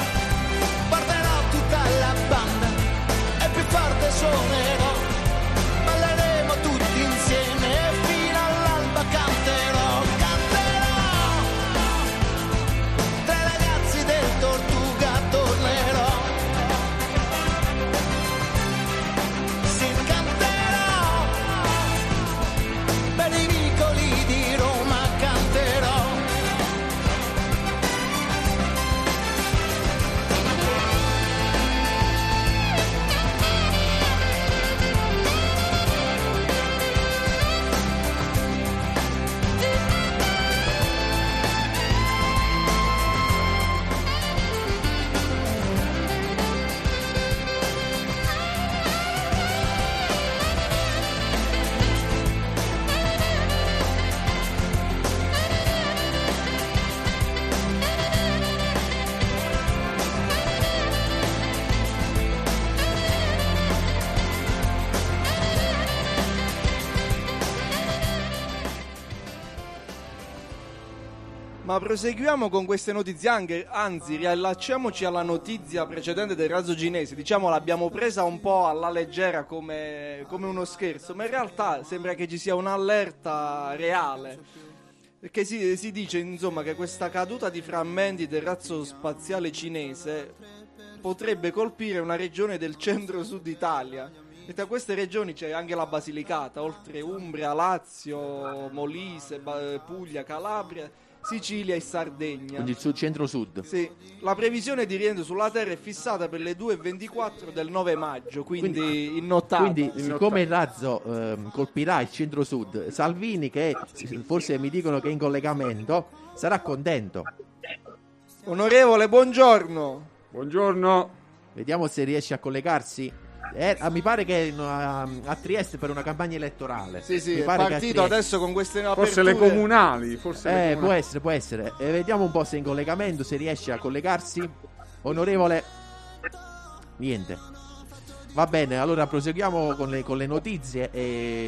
Ma proseguiamo con queste notizie, anche, anzi riallacciamoci alla notizia precedente del razzo cinese. Diciamo l'abbiamo presa un po' alla leggera come, come uno scherzo, ma in realtà sembra che ci sia un'allerta reale. Perché si, si dice insomma che questa caduta di frammenti del razzo spaziale cinese potrebbe colpire una regione del centro-sud Italia. E tra queste regioni c'è anche la Basilicata, oltre Umbria, Lazio, Molise, Puglia, Calabria, Sicilia e Sardegna. Quindi sul centro-sud. Sì, la previsione di rientro sulla Terra è fissata per le due e ventiquattro del nove maggio, quindi, quindi in nottata. Quindi, siccome il razzo eh, colpirà il centro-sud, Salvini, che forse mi dicono che è in collegamento, sarà contento. Onorevole, buongiorno. Buongiorno. Vediamo se riesce a collegarsi. Eh, mi pare che a, a Trieste per una campagna elettorale. Sì, sì, mi è pare partito adesso con queste aperture. Forse le comunali, forse eh, le comunali. Può essere, può essere. E vediamo un po' se è in collegamento, se riesce a collegarsi. Onorevole. Niente. Va bene, allora proseguiamo con le, con le notizie e,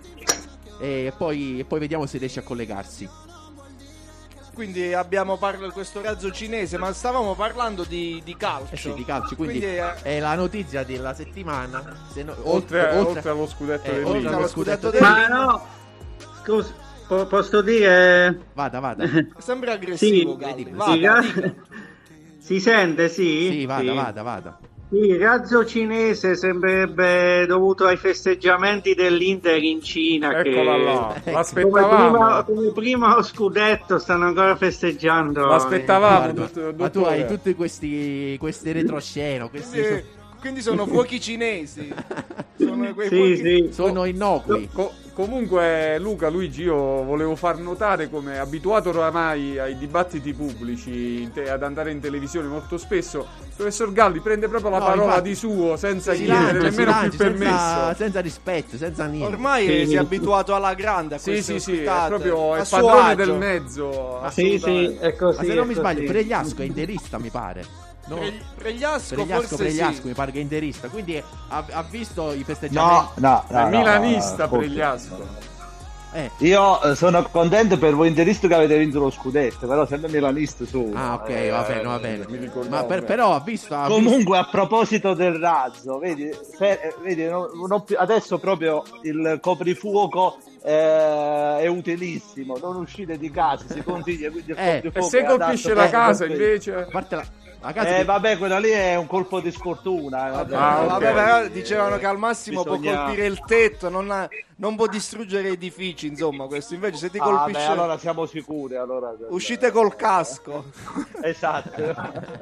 e, poi, e poi vediamo se riesce a collegarsi. Quindi abbiamo parlato di questo razzo cinese, ma stavamo parlando di, di calcio. Eh sì, di calcio, quindi, quindi è... è la notizia della settimana. Se no, oltre, oltre, oltre allo scudetto eh, del oltre Milan. allo scudetto del Ma no, scusa, po- posso dire? Vada, vada. Sembra aggressivo, sì, Galli. si, Vada, si, si sente, sì? Sì, vada, sì. vada, vada. Il razzo cinese sembrerebbe dovuto ai festeggiamenti dell'Inter in Cina. Eccola che là, Ecco. l'aspettavamo. Come prima, come primo scudetto stanno ancora festeggiando. L'aspettavamo, Guarda, dott- ma tu dottore. hai tutti questi questi retroscena, questi Quindi, quindi sono fuochi cinesi. Sono quei Sì, fuochi... sì. sono innocui. Co- comunque Luca, Luigi, io volevo far notare come abituato oramai ai dibattiti pubblici in te- ad andare in televisione molto spesso, il professor Galli prende proprio la No, parola infatti, di suo senza Si chiedere lancia, si nemmeno più lancia, permesso. senza, senza rispetto, senza niente. Ormai Sì. si è abituato alla grande a Sì, queste sì, sì, è ospitate, proprio a il suo padrone agio. del mezzo. Sì, sì, è così. Ma se non è mi così. sbaglio, Pregliasco è interista, mi pare. No? Pre- Pregliasco, Pregliasco, forse Pregliasco, sì. mi pare che è interista. Quindi ha, ha visto i festeggiamenti. No, no, no, È no, milanista no, no, Pregliasco. Eh. Io eh, sono contento per voi interisti che avete vinto lo scudetto, però sempre milanista sono. Ah, ok, Eh, va bene, va bene. mi ricordavo Ma per- bene. però ha visto. Ha Comunque, a proposito del razzo, vedi, se- eh, vedi non- non più- adesso proprio il coprifuoco eh, è utilissimo, non uscite di casa, si consiglia. Quindi il Eh, coprifuoco E se è colpisce adatto la per- casa per- invece? visto- a parte la, la casa Eh, che- vabbè, quella lì è un colpo di sfortuna. eh, vabbè. Ah, ok. Vabbè, però dicevano che al massimo Bisogna- può colpire il tetto, non, ha- non può distruggere edifici, insomma, questo invece se ti Ah, colpisce beh, allora siamo sicuri. Allora... uscite col casco. Esatto.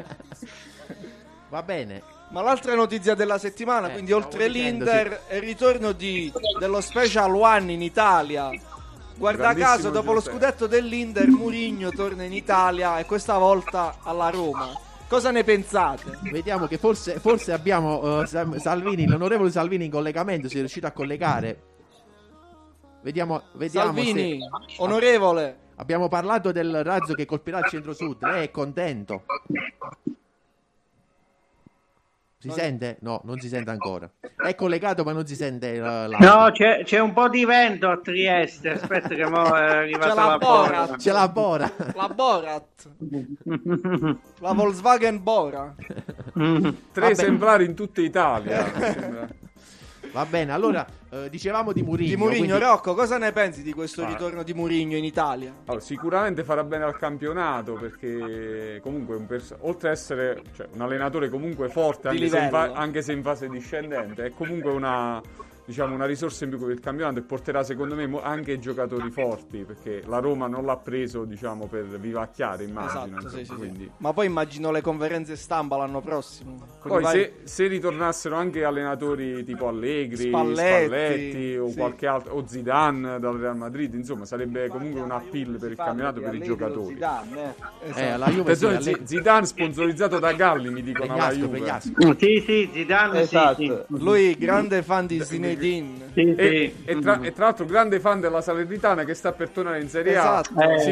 Va bene. Ma l'altra notizia della settimana, Eh, quindi stavo oltre dicendo, l'Inter, è il ritorno di, dello Special One in Italia. Guarda Grandissimo caso, dopo lo Giuseppe. scudetto dell'Inter, Mourinho torna in Italia e questa volta alla Roma. Cosa ne pensate? Vediamo che forse, forse abbiamo eh, Sam- Salvini, l'onorevole Salvini in collegamento, si è riuscito a collegare. Vediamo, vediamo Salvini, se- onorevole. Abbiamo parlato del razzo che colpirà il centro-sud. Lei è contento? Si Non- sente? No, non si sente ancora. È collegato ma non si sente eh, l'audio. No, c'è, c'è un po' di vento a Trieste. Aspetta, che mo è arrivata C'è la la Bora. Bora. Ce l'ha Bora. La Borat, la Volkswagen Bora. Tre Vabbè. esemplari in tutta Italia. mi sembra. Va bene, allora eh, dicevamo di Mourinho. Di Mourinho, quindi- Rocco, cosa ne pensi di questo Ah. ritorno di Mourinho in Italia? Allora, sicuramente farà bene al campionato perché comunque un pers- oltre a essere cioè, un allenatore comunque forte Di anche se, in livello. fa- anche se in fase discendente è comunque una, diciamo, una risorsa in più per il campionato e porterà secondo me mo- anche giocatori forti perché la Roma non l'ha preso diciamo per vivacchiare immagino Esatto, sì, insomma, sì, sì. quindi. Ma poi immagino le conferenze stampa l'anno prossimo. con Poi i vari- se, se ritornassero anche allenatori tipo Allegri, Spalletti, Spalletti, o sì. qualche altro, o Zidane dal Real Madrid, insomma sarebbe comunque un appeal per il campionato per i giocatori. Esatto. Eh, la Juve sì, Attenzione, alle- Z- Zidane sponsorizzato da Galli mi dicono alla Pregliasco, Juve. Pregliasco. Sì, sì, Zidane, Esatto. sì, sì. Lui grande fan di Zinedine. Sì, E, sì. e tra, e tra l'altro grande fan della Salernitana che sta per tornare in Serie A. Esatto. Eh. Si, ri-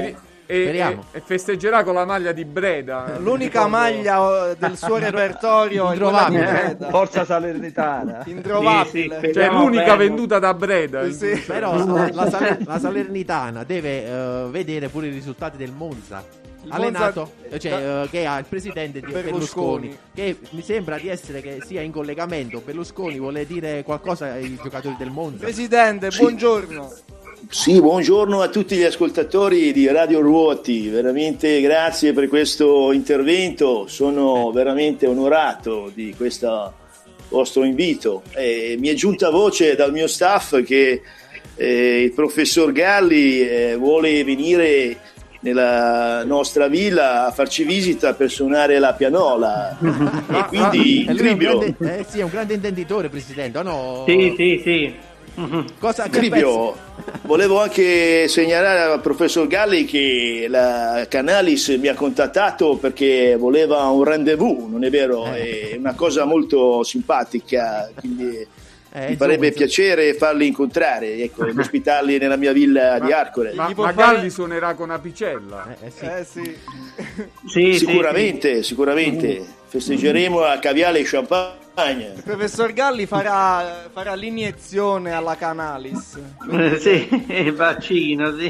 E, Speriamo. e, e festeggerà con la maglia di Breda. L'unica Ricordo- maglia del suo repertorio è quella di Introvabile. Breda. Forza Salernitana. Introvabile. Cioè, Speriamo l'unica bene. venduta da Breda. Eh sì. Però la, la Saler- la Salernitana deve eh, vedere pure i risultati del Monza. Il Allenato, Monza- eh, cioè, eh, che ha il presidente di Berlusconi. Berlusconi, che mi sembra di essere che sia in collegamento. Berlusconi vuole dire qualcosa ai giocatori del Monza. Presidente, buongiorno. Sì, buongiorno a tutti gli ascoltatori di Radio Ruoti, veramente grazie per questo intervento, sono veramente onorato di questo vostro invito. Eh, mi è giunta voce dal mio staff che eh, il professor Galli eh, vuole venire nella nostra villa a farci visita per suonare la pianola e quindi Eh, lui è un Gribio, grande, eh, sì, è un grande intenditore, presidente. o no? Sì, sì, sì. Cosa che Gribio, volevo anche segnalare al professor Galli che la Canalis mi ha contattato perché voleva un rendezvous, non è vero? Eh. È una cosa molto simpatica, quindi Eh, mi farebbe insomma, piacere farli incontrare, ecco, e ospitarli nella mia villa di Arcore. Ma, Gli può ma fare- Galli suonerà con Apicella. Eh, eh, sì. Eh sì. Sì, sì, Sicuramente, sicuramente. Festeggeremo a caviale e champagne. Il professor Galli farà, farà l'iniezione alla Canalis. sì. Sì, il vaccino, sì.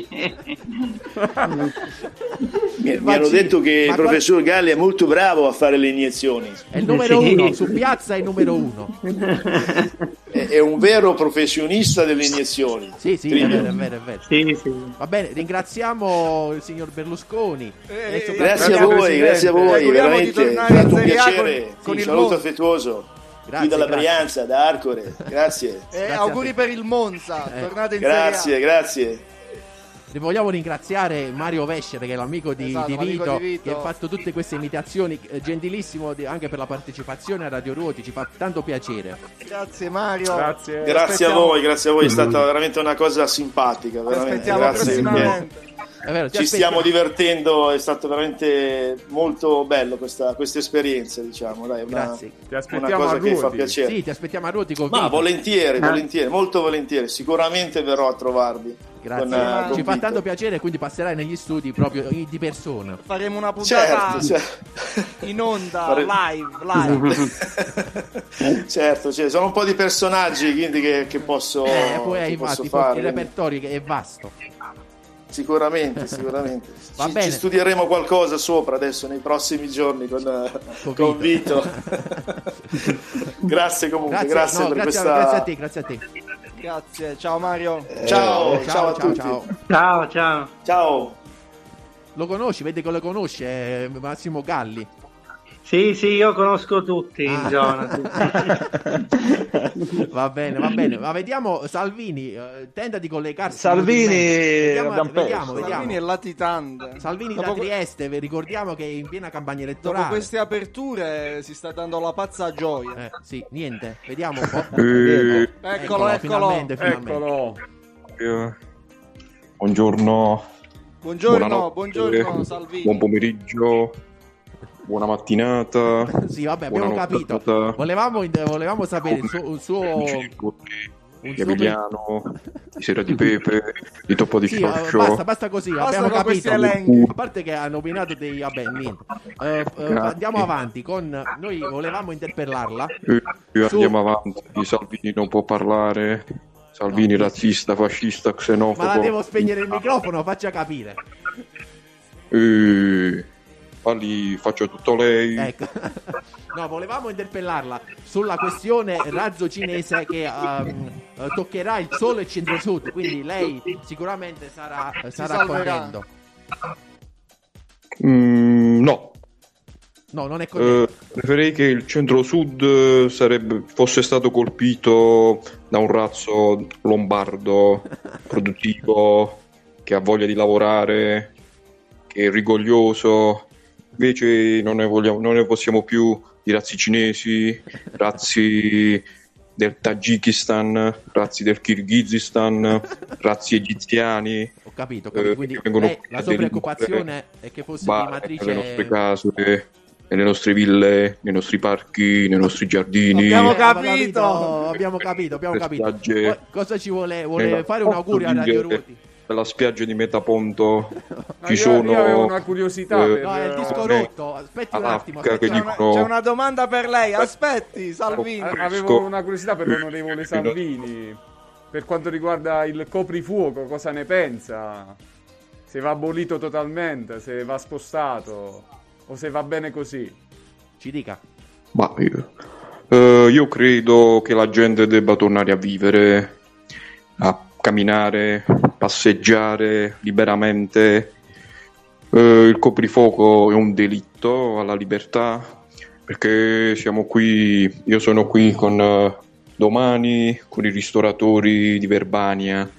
Mi, mi hanno detto che il Ma professor Galli è molto bravo a fare le iniezioni. È il numero Sì. uno, su piazza è il numero uno. È, è un vero professionista delle iniezioni. Sì, sì, è Gribio. vero, è vero, è vero. Sì, sì. Va bene, ringraziamo il signor Berlusconi. Eh, E soprattutto- Grazie a Grazie, voi, Presidente. grazie a voi, Auguriamo di veramente è tornare in stato un Serie A piacere. con- con Sì, il saluto Monza. affettuoso. Grazie, Qui dalla grazie. Brianza, da Arcore. Grazie. Eh, Grazie a auguri te. per il Monza, Eh. tornate in Grazie, Serie grazie. Ne vogliamo ringraziare Mario Vescer, che è l'amico di, Esatto, di l'amico Vito, di Vito. che ha fatto tutte queste imitazioni. eh, Gentilissimo di- anche per la partecipazione a Radio Ruoti, ci fa tanto piacere. A. Grazie Mario. Grazie. Grazie a aspettiamo- voi, grazie a voi, è stata veramente una cosa simpatica. Ti Veramente. aspettiamo Grazie. prossimamente. È vero, ti Ci stiamo aspettiamo. divertendo, è stato veramente molto bello questa, questa esperienza, diciamo. Dai, una, Grazie. Ti una aspettiamo cosa a che fa Ruoti. piacere. Sì, ti aspettiamo a Ruoti con Ma Vito. volentieri, volentieri, molto volentieri. Sicuramente verrò a trovarvi. Grazie, con, eh, con ci fa Vito. tanto piacere, quindi passerai negli studi proprio di persona. Faremo una puntata Certo, certo. in onda, Fare- live, live. certo, cioè, sono un po' di personaggi quindi che, che posso, Eh, poi che hai posso infatti fare. il repertorio che è vasto. Sicuramente, sicuramente. Va ci, bene. ci studieremo qualcosa sopra adesso nei prossimi giorni con, eh, Con con Vito. Vito. Grazie comunque, Grazie, grazie, no, per grazie, questa. grazie a te, grazie a te. Grazie, ciao Mario. Eh, ciao, ciao, ciao a ciao, tutti. ciao. Ciao, ciao. Ciao. Lo conosci? Vedi che lo conosce, è Massimo Galli. Sì, sì, io conosco tutti in Ah. zona. Sì. Va bene, va bene. Ma vediamo Salvini, eh, tenta di collegarsi. Salvini, Vediamo, l'abbiamo vediamo, perso. vediamo. Salvini è latitante. Salvini da Dopo que- Trieste, vi ricordiamo che è in piena campagna Dopo elettorale. queste aperture si sta dando la pazza gioia. Eh, sì, niente, vediamo un po'. Eh, Eccolo, eccolo. Finalmente, finalmente. Eccolo. eh, buongiorno, Buongiorno, buonanotte, buongiorno Salvini. buon pomeriggio, buona mattinata. Sì, vabbè, abbiamo buona capito. nottata. Volevamo, volevamo sapere il suo, il suo, Amici un di suo- Emiliano, di Sera di Pepe, di Toppo di Sì, eh, Scioscio. basta, basta così, Basta abbiamo con questi capito. elenchi. A parte che hanno nominato dei... vabbè, niente. Eh, eh, andiamo avanti con... Noi volevamo interpellarla. Eh, eh, Su- Andiamo avanti, Salvini non può parlare. Salvini No. razzista, fascista, xenofobo. Ma la devo spegnere il microfono, faccia capire. Eh, Falli, faccio tutto lei. Ecco. No, volevamo interpellarla sulla questione razzo cinese che ehm, eh, toccherà il solo e il centro-sud, quindi lei sicuramente sarà, sarà salverà. contento. Mm, no, No, non è contento. Eh, preferirei che il centro-sud eh, sarebbe, fosse stato colpito da un razzo lombardo, produttivo, che ha voglia di lavorare, che è rigoglioso. Invece non ne, vogliamo, non ne possiamo più di razzi cinesi, razzi del Tagikistan, razzi del Kirghizistan, razzi egiziani. Ho capito, ho capito. eh, Quindi che vengono lei, la a sua preoccupazione è che fosse di bare nelle nostre matrice... case, nelle nostre ville, nei nostri parchi, nei nostri giardini. Abbiamo Eh, capito. Abbiamo capito, abbiamo Le capito. spiagge. Poi cosa ci vuole? Vuole Nella fare un augurio a Radio porto Ruoti? per la spiaggia di Metaponto Ma ci io, sono... io avevo una curiosità eh, per... No, è il disco eh, rotto. Aspetti un all'Africa attimo. che Aspetti un C'è dicono- una, c'è una domanda per lei, aspetti Salvini. A- Avevo una curiosità per l'onorevole Salvini per quanto riguarda il coprifuoco, cosa ne pensa? Se va abolito totalmente, se va spostato o se va bene così? Ci dica. Ma io, eh, io credo che la gente debba tornare a vivere, a camminare, passeggiare liberamente. Eh, il coprifuoco è un delitto alla libertà, perché siamo qui, io sono qui con eh, domani con i ristoratori di Verbania,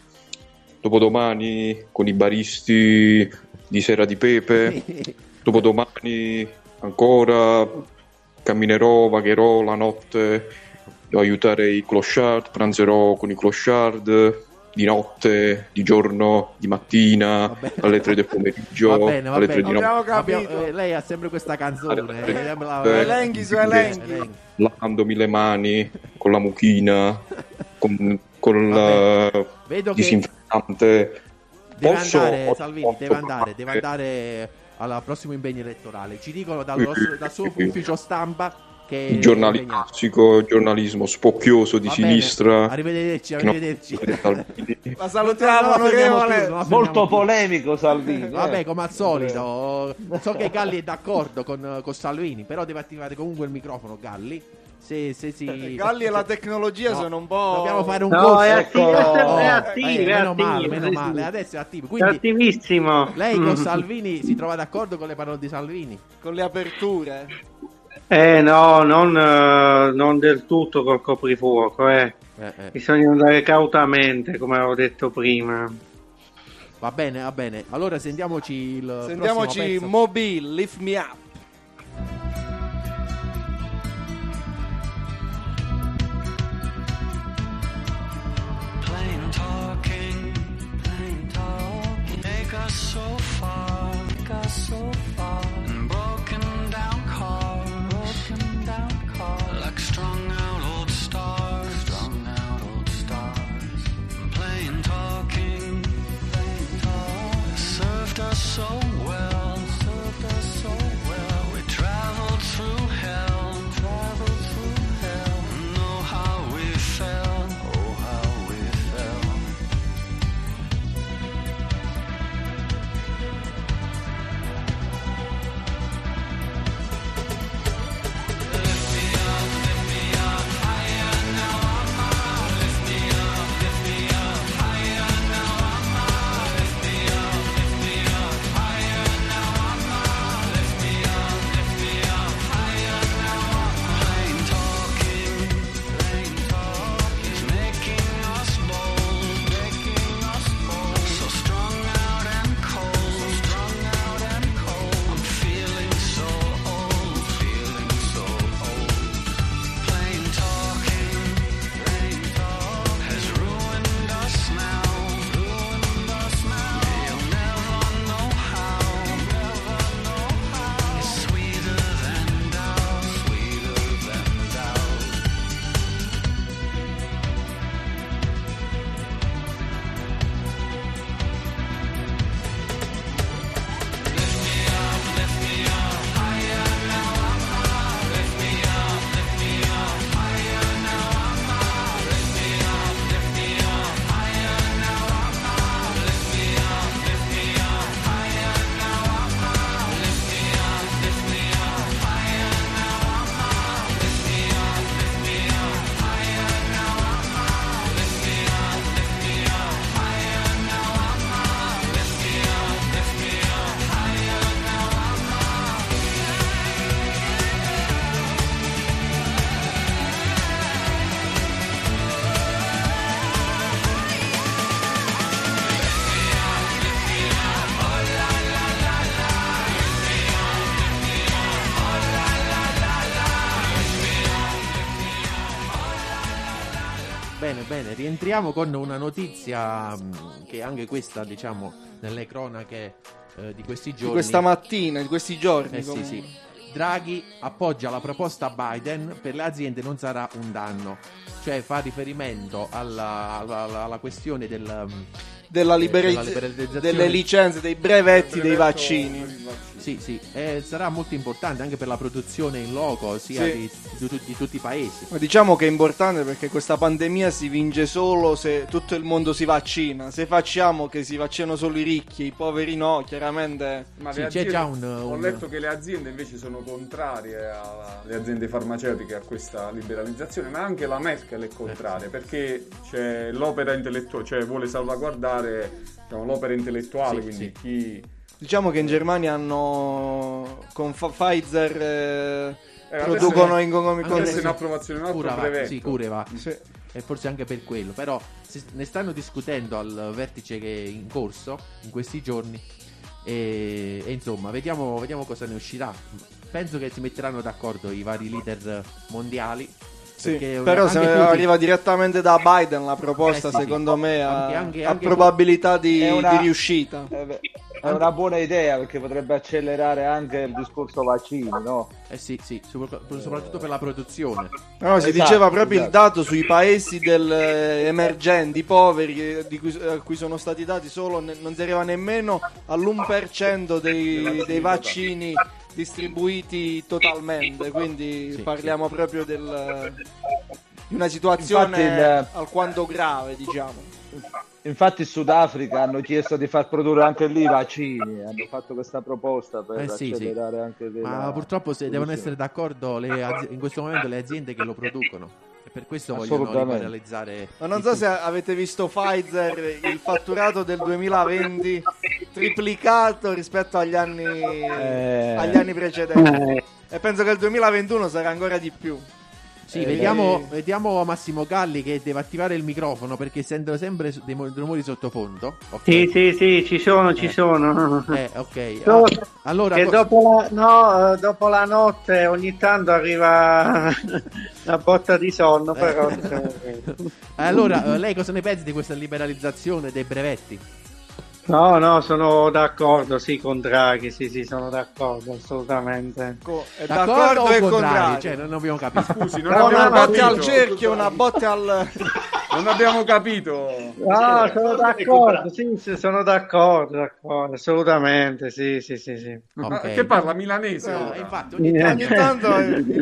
dopodomani con i baristi di Sera di Pepe, dopodomani ancora camminerò, vagherò la notte, devo aiutare i clochard, pranzerò con i clochard di notte, di giorno, di mattina, alle tre del pomeriggio, Va bene, va alle bene. tre di notte. Abbiamo capito. Abbiamo- eh, lei ha sempre questa canzone. eh, eh, la- Eh, Elenghi su elenghi. Elenghi. Lavandomi le mani con la mucchina, con, con il Vabbè. Vedo che disinfettante. deve Posso- andare, posso- Salvini, posso deve andare, deve provare? andare al prossimo impegno elettorale. Ci dicono dal, Sì, nostro- dal suo sì. ufficio stampa che Il giornalistico, giornalismo spocchioso di Va bene. sinistra. Arrivederci, che non- arrivederci. La salutiamo, Non la fermiamo onorevole. più, non la fermiamo Molto più. polemico Salvini. Vabbè, eh. come al solito, so che Galli è d'accordo con, con Salvini, però deve attivare comunque il microfono. Galli, se, se si Galli e la se- tecnologia No, sono un po'. dobbiamo fare un No, corso. è attivo, Ecco. è Eh, attivo, è meno attivo, male, meno sì, male. sì. Adesso è attivo. È Quindi attivissimo. lei con Mm. Salvini si trova d'accordo con le parole di Salvini? Con le aperture. Eh no, non, eh, non del tutto col coprifuoco, eh. Eh, eh. Bisogna andare cautamente, come avevo detto prima. Va bene, va bene. Allora sentiamoci il Sentiamoci prossimo pezzo. Mobile, Lift Me Up. Plain talking, plain talking, take us so far, take us so far. And broken down cars, broken down cars, like strung out old stars, strung out old stars. Plain talking, plain talking, served us so well, served us so well. We traveled through hell, traveled through hell. Know how we felt, oh how we felt. Plain talking, plain talking, making us bold, making us bold. So strung out and cold, strung out and cold. I'm feeling so old, feeling so old. Plain talking, plain talk has ruined us now, ruined us now. You'll never know how, never know how. It's sweeter than doubt, sweeter than doubt. Bene, bene, rientriamo con una notizia mh, che anche questa, diciamo, nelle cronache eh, di questi Di giorni. questa mattina, di questi giorni. Eh sì, comunque. sì. Draghi appoggia la proposta Biden, per le aziende non sarà un danno, cioè fa riferimento alla, alla- alla- alla questione del, um, della eh, liberalizz- della liberalizzazione. delle licenze, dei brevetti dei vaccini. Sì, sì, eh, sarà molto importante anche per la produzione in loco, sia Sì. di, di, di- di tutti i paesi. Ma diciamo che è importante perché questa pandemia si vince solo se tutto il mondo si vaccina. Se facciamo che si vaccinano solo i ricchi, i poveri no, chiaramente. Ma Sì, le c'è aziende- già un- Ho un- letto che le aziende invece sono contrarie, alla- le aziende farmaceutiche, a questa liberalizzazione, ma anche la Merkel è contraria perché c'è l'opera intellettuale, cioè vuole salvaguardare, diciamo, l'opera intellettuale, Sì, quindi sì. chi... Diciamo che in Germania hanno con Fa- Pfizer eh, Eh, producono adesso- in, con, con- adesso è in approvazione un altro Curavac, brevetto. sì, Curevac. Sì. E forse anche per quello, però si- ne stanno discutendo al vertice che è in corso in questi giorni e, e insomma vediamo, vediamo cosa ne uscirà. Penso che si metteranno d'accordo i vari leader mondiali. Sì, perché però anche se tutti- arriva direttamente da Biden la proposta, Eh, sì, secondo sì. me ha, Anche- anche- ha anche- probabilità di, È una- di riuscita. Eh beh, È una buona idea perché potrebbe accelerare anche il discorso vaccini, no? Eh sì, sì, sopra- soprattutto per la produzione. No, si Esatto, diceva proprio il esatto. dato sui paesi del, eh, emergenti, poveri, eh, di cui, a cui sono stati dati solo, ne- non si arriva nemmeno all'uno per cento dei, dei vaccini distribuiti totalmente, quindi Sì, parliamo proprio del, di una situazione Infatti il- alquanto grave, diciamo. Infatti in Sudafrica hanno chiesto di far produrre anche lì i vaccini, hanno fatto questa proposta per Eh sì, sì. accelerare anche della Ma purtroppo se devono produzione. essere d'accordo le azi- in questo momento le aziende che lo producono. E per questo vogliono Assolutamente. liberalizzare. Ma non il so tutto. se avete visto Pfizer, il fatturato del duemilaventi triplicato rispetto agli anni, Eh. agli anni precedenti. E penso che il duemilaventuno sarà ancora di più. Sì, Eh, vediamo, lei- vediamo Massimo Galli che deve attivare il microfono perché sento sempre dei mo- rumori sottofondo. Ok. Sì, sì, sì, ci sono, ci Eh. sono. Eh, ok. Solo Ah, allora, che co- dopo la, no, eh, dopo la notte ogni tanto arriva una botta di sonno, però... allora, eh, lei cosa ne pensa di questa liberalizzazione dei brevetti? No, no, sono d'accordo, sì, con Draghi, sì, sì, sono d'accordo, assolutamente. Co- è D'accordo, d'accordo o e contrario? contrario. Cioè, non abbiamo capito. Scusi, non No, abbiamo una botte capito. al cerchio, una botte al... Non abbiamo capito. No, sono d'accordo, sì, sì, sono d'accordo, d'accordo, assolutamente, sì, sì, sì, sì. Ma Ok. che parla milanese? Eh, ora? Infatti, ogni Ogni tanto... tanto eh,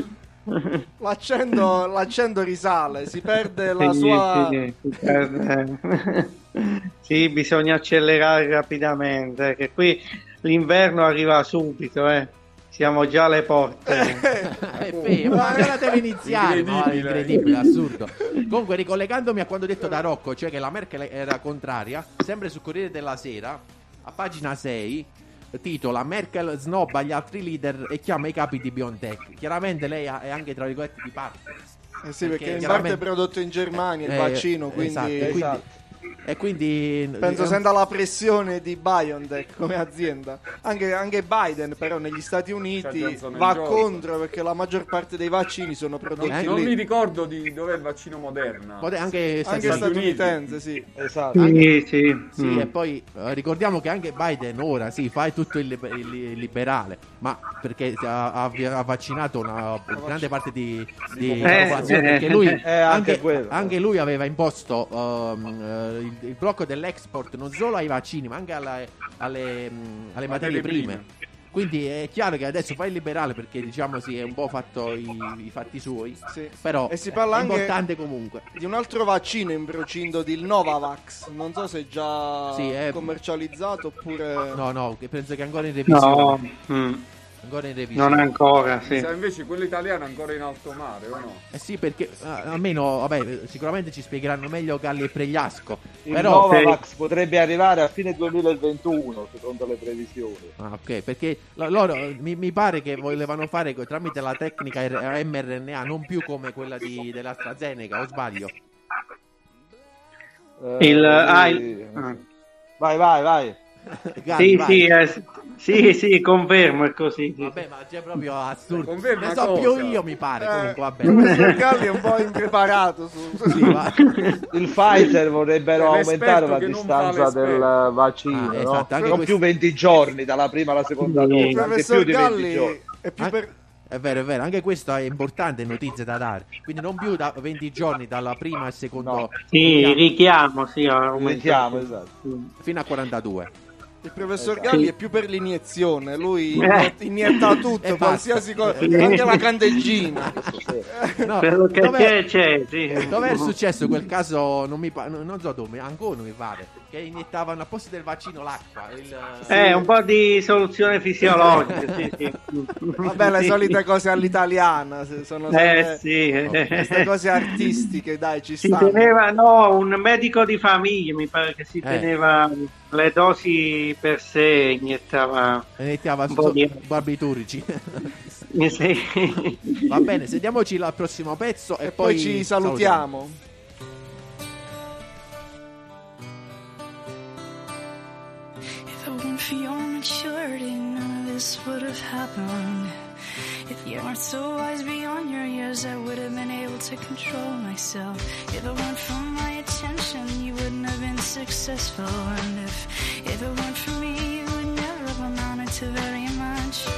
l'accento, l'accento risale, si perde la Sì, sua... sì, si perde. Sì, bisogna accelerare rapidamente, che qui l'inverno arriva subito, eh. Siamo già alle porte. Eh, fe- ma allora deve iniziare, no? È Incredibile. incredibile, assurdo. Comunque, ricollegandomi a quanto detto da Rocco, cioè che la Merkel era contraria, sempre sul Corriere della Sera, a pagina sei, titola Merkel snobba gli altri leader e chiama i capi di BioNTech. Chiaramente lei ha- è anche tra virgolette di parte. Eh sì, perché, in chiaramente- parte è prodotto in Germania il Eh, vaccino, quindi... esatto, e quindi, Esatto. e quindi Penso eh, senta la pressione di BioNTech come azienda. Anche, anche Biden, però, negli Stati Uniti C'ha Johnson and va Johnson. contro perché la maggior parte dei vaccini sono prodotti Eh, Non lì. mi ricordo di dov'è il vaccino Moderna. pote- anche Stati Anche Uniti. statunitense, sì. Esatto. Sì, sì. Sì, Mm. e poi eh, ricordiamo che anche Biden ora sì, fa tutto il, liber- il liberale, ma perché ha, ha- ha vaccinato una grande parte di, di Eh, popolazione, eh, perché lui, eh, anche anche, quello. anche lui aveva imposto ehm, eh, il, il blocco dell'export non solo ai vaccini, ma anche alle, alle, mh, alle materie prime. Quindi è chiaro che adesso fa il liberale perché diciamo sì, è un po' fatto i, i fatti suoi, Sì. però E si parla è anche- importante comunque. Di un altro vaccino in procinto, di Novavax. Non so se è già Sì, è- commercializzato oppure... No, no, che penso che è ancora in revisione. No, mm, Ancora in revisione. non ancora, Mi sì. sa invece quello italiano è ancora in alto mare, o no? Eh sì, perché ah, almeno, vabbè, sicuramente ci spiegheranno meglio Galli e Pregliasco. Il Però, Novavax potrebbe arrivare a fine duemilaventuno, secondo le previsioni. ah, ok, perché lo- loro mi, mi pare che volevano fare co- tramite la tecnica R- mRNA, non più come quella di, dell'AstraZeneca, o sbaglio? Eh, Il, ah, sì. il- ah. Vai, vai, vai. Galli, Sì, vai. sì, eh, s- sì, sì, confermo, è così. Sì. Vabbè, ma c'è proprio assurdo. Conferma Ne so cosa? più io, mi pare. Eh. Comunque, vabbè. Il professor Galli è un po' impreparato su... Sì, va. Il Pfizer vorrebbero È l'esperto aumentare la che non fa distanza l'esperto. del vaccino, Ah, no? esatto, anche non questo- più venti giorni dalla prima alla seconda Sì. dose, Il anche più professor di venti Galli giorni. è più An- per... È vero, è vero, anche questo è importante, notizie da dare. Quindi non più da venti giorni dalla prima al secondo. No. Sì, richiamo, sì, richiamo, esatto. Fino a quarantadue. Il professor Galli sì. è più per l'iniezione, lui eh. inietta tutto, E qualsiasi cosa, basta. anche la candeggina. No, Quello che dov'è, c'è, c'è, sì. dov'è successo quel caso? Non, mi pa- non so dove, Ancona mi pare, che iniettavano a posto del vaccino l'acqua. Il, Eh, un po' di soluzione fisiologica, sì, sì. Vabbè, le solite cose all'italiana, se- sono Eh sempre sì. queste cose artistiche, dai, ci Si stanno. teneva, no, un medico di famiglia, mi pare che si Eh. teneva le dosi per sé, iniettava Iniziava un po' su di... barbiturici. Sì. Va bene, sentiamoci al prossimo pezzo e, E poi ci salutiamo. If it weren't for your maturity, none of this would have happened. If you weren't so wise beyond your years, I would have been able to control myself. If it weren't for my attention, you wouldn't have been successful. And if, if it weren't for me, you would never have amounted to very much.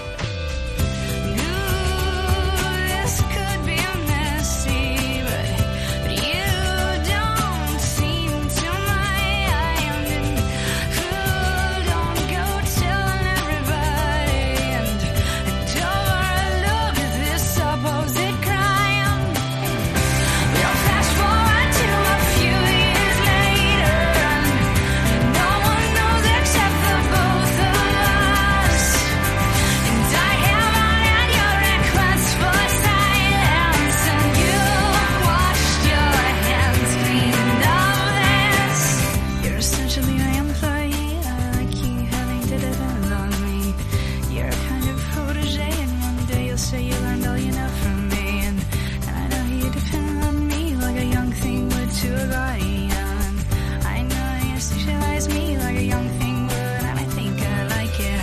Ooh, this could be messy, but, but you don't seem to mind. And ooh, don't go telling everybody. And, and overlook this supposed crime. We'll fast forward to a few years later, and no one knows except the both of us. And I have honored your request for silence, and you've washed your hands clean of this. You're essentially my employee. I like you having to depend on me. You're a kind of protege, and one day you'll say you learned all you know from me. And, and I know you depend on me like a young thing would to a guardian. I know you sexualize me like a young thing would, and I think I like it.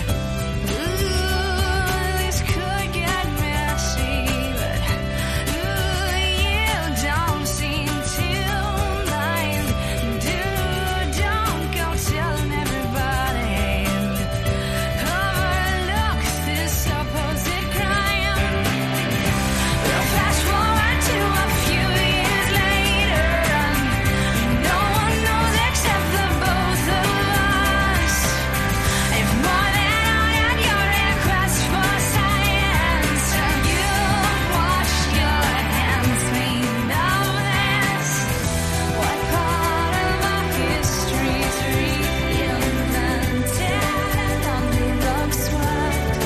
Ooh, this could get messy, but ooh, you don't seem to mind. Dude, don't go telling everybody. And overlook this supposed crime. We'll fast forward to a few years later, and no one knows except the both of us. If more than honored your request for silence, and you've washed your hands clean of this. What part of our history's reinvented and under rug swept?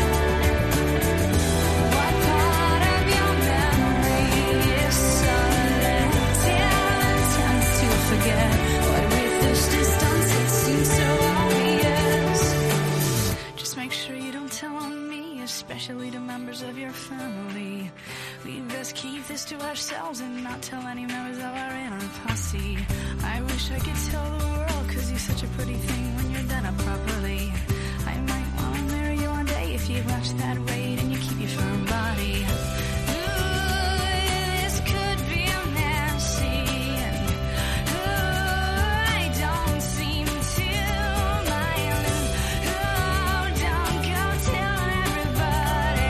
What part of your memory is selective and tends to forget? What with this distance it seems so obvious. Just make sure you don't tell on me, especially to members of your family. We best keep this to ourselves and not tell any members of our inner posse. I wish I could tell the world, cause you're such a pretty thing when you're done up properly. I might wanna marry you one day if you watch that weight and you keep your firm body. Ooh, this could be messy, and ooh, I don't seem to mind. Ooh, don't go telling everybody.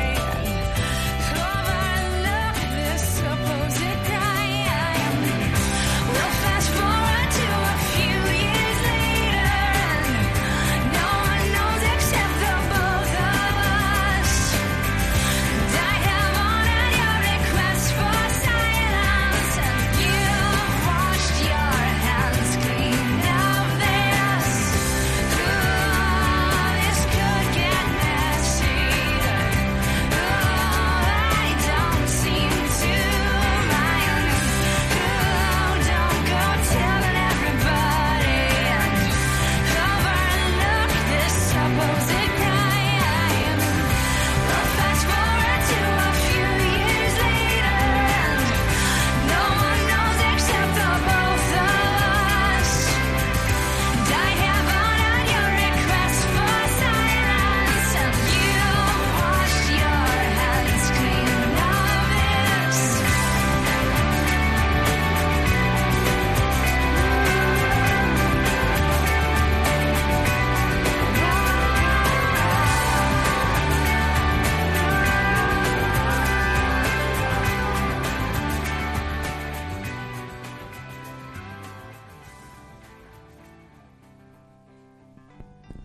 Overlook this supposed crime. We'll fast forward to a few years later, and no one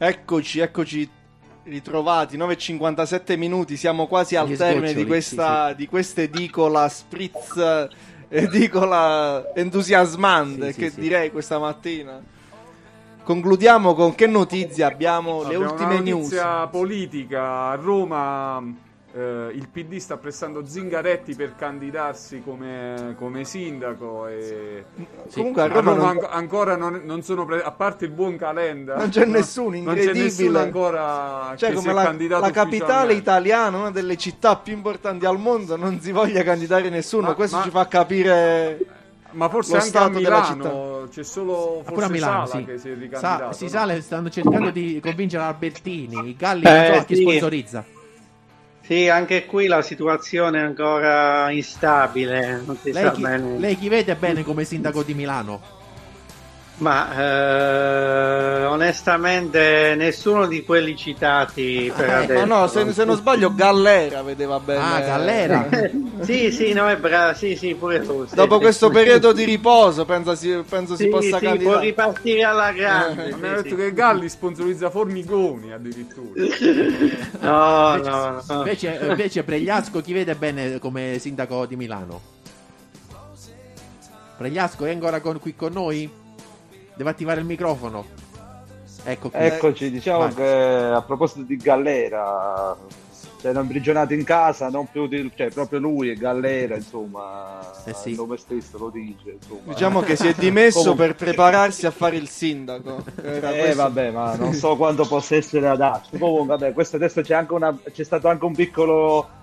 Eccoci, eccoci ritrovati, nove e cinquantasette minuti, siamo quasi al Gli termine sgoccioli, di questa, sì, di questa edicola spritz, edicola entusiasmante, Sì, sì, che sì. direi questa mattina. Concludiamo con che notizie abbiamo, le Abbiamo ultime una news. notizia politica. A Roma eh, il P D sta pressando Zingaretti per candidarsi come, come sindaco e Comunque a a Roma Roma non- an- ancora non, non sono pre- a parte il buon Calenda Non c'è no? nessuno, non c'è nessuno incredibile. ancora Cioè, che si come è la, candidato la capitale ufficialmente. italiana, una delle città più importanti al mondo, non si voglia candidare nessuno. Ma- Questo ma- ci fa capire. Ma forse lo anche a stato della Milano c'è solo Pure a forse Milano, Sala sì. che si è Sa- ricandidato. si no? sale, stanno cercando di convincere Albertini. I Galli Eh, non so a chi sì. sponsorizza. Sì, anche qui la situazione è ancora instabile, non si Lei sa chi, bene. lei chi vede bene come sindaco di Milano? Ma eh, onestamente nessuno di quelli citati per Eh, adesso. Ma no, se, se non sbaglio, Gallera vedeva bene. Ah, Gallera. Sì, sì, no, è bravo, sì, sì, pure tu. sì, Dopo sì. questo periodo di riposo, penso si, penso si Sì, possa sì, può candidare. ripartire alla grande. Mi sì, hanno detto sì. che Galli sponsorizza Formigoni addirittura. No, no, no. Invece, invece Pregliasco chi vede bene come sindaco di Milano? Pregliasco è ancora con- qui con noi? Deve attivare il microfono. Ecco qui. Eccoci, diciamo Vai. che a proposito di Gallera, si erano imprigionati in casa, non più di, cioè proprio lui e Gallera, insomma, Eh sì. il nome stesso lo dice. Insomma. Diciamo che si è dimesso Comunque- per prepararsi a fare il sindaco. Era Eh questo. vabbè, ma non so quanto possa essere adatto. Comunque, vabbè, questo adesso c'è anche una, c'è stato anche un piccolo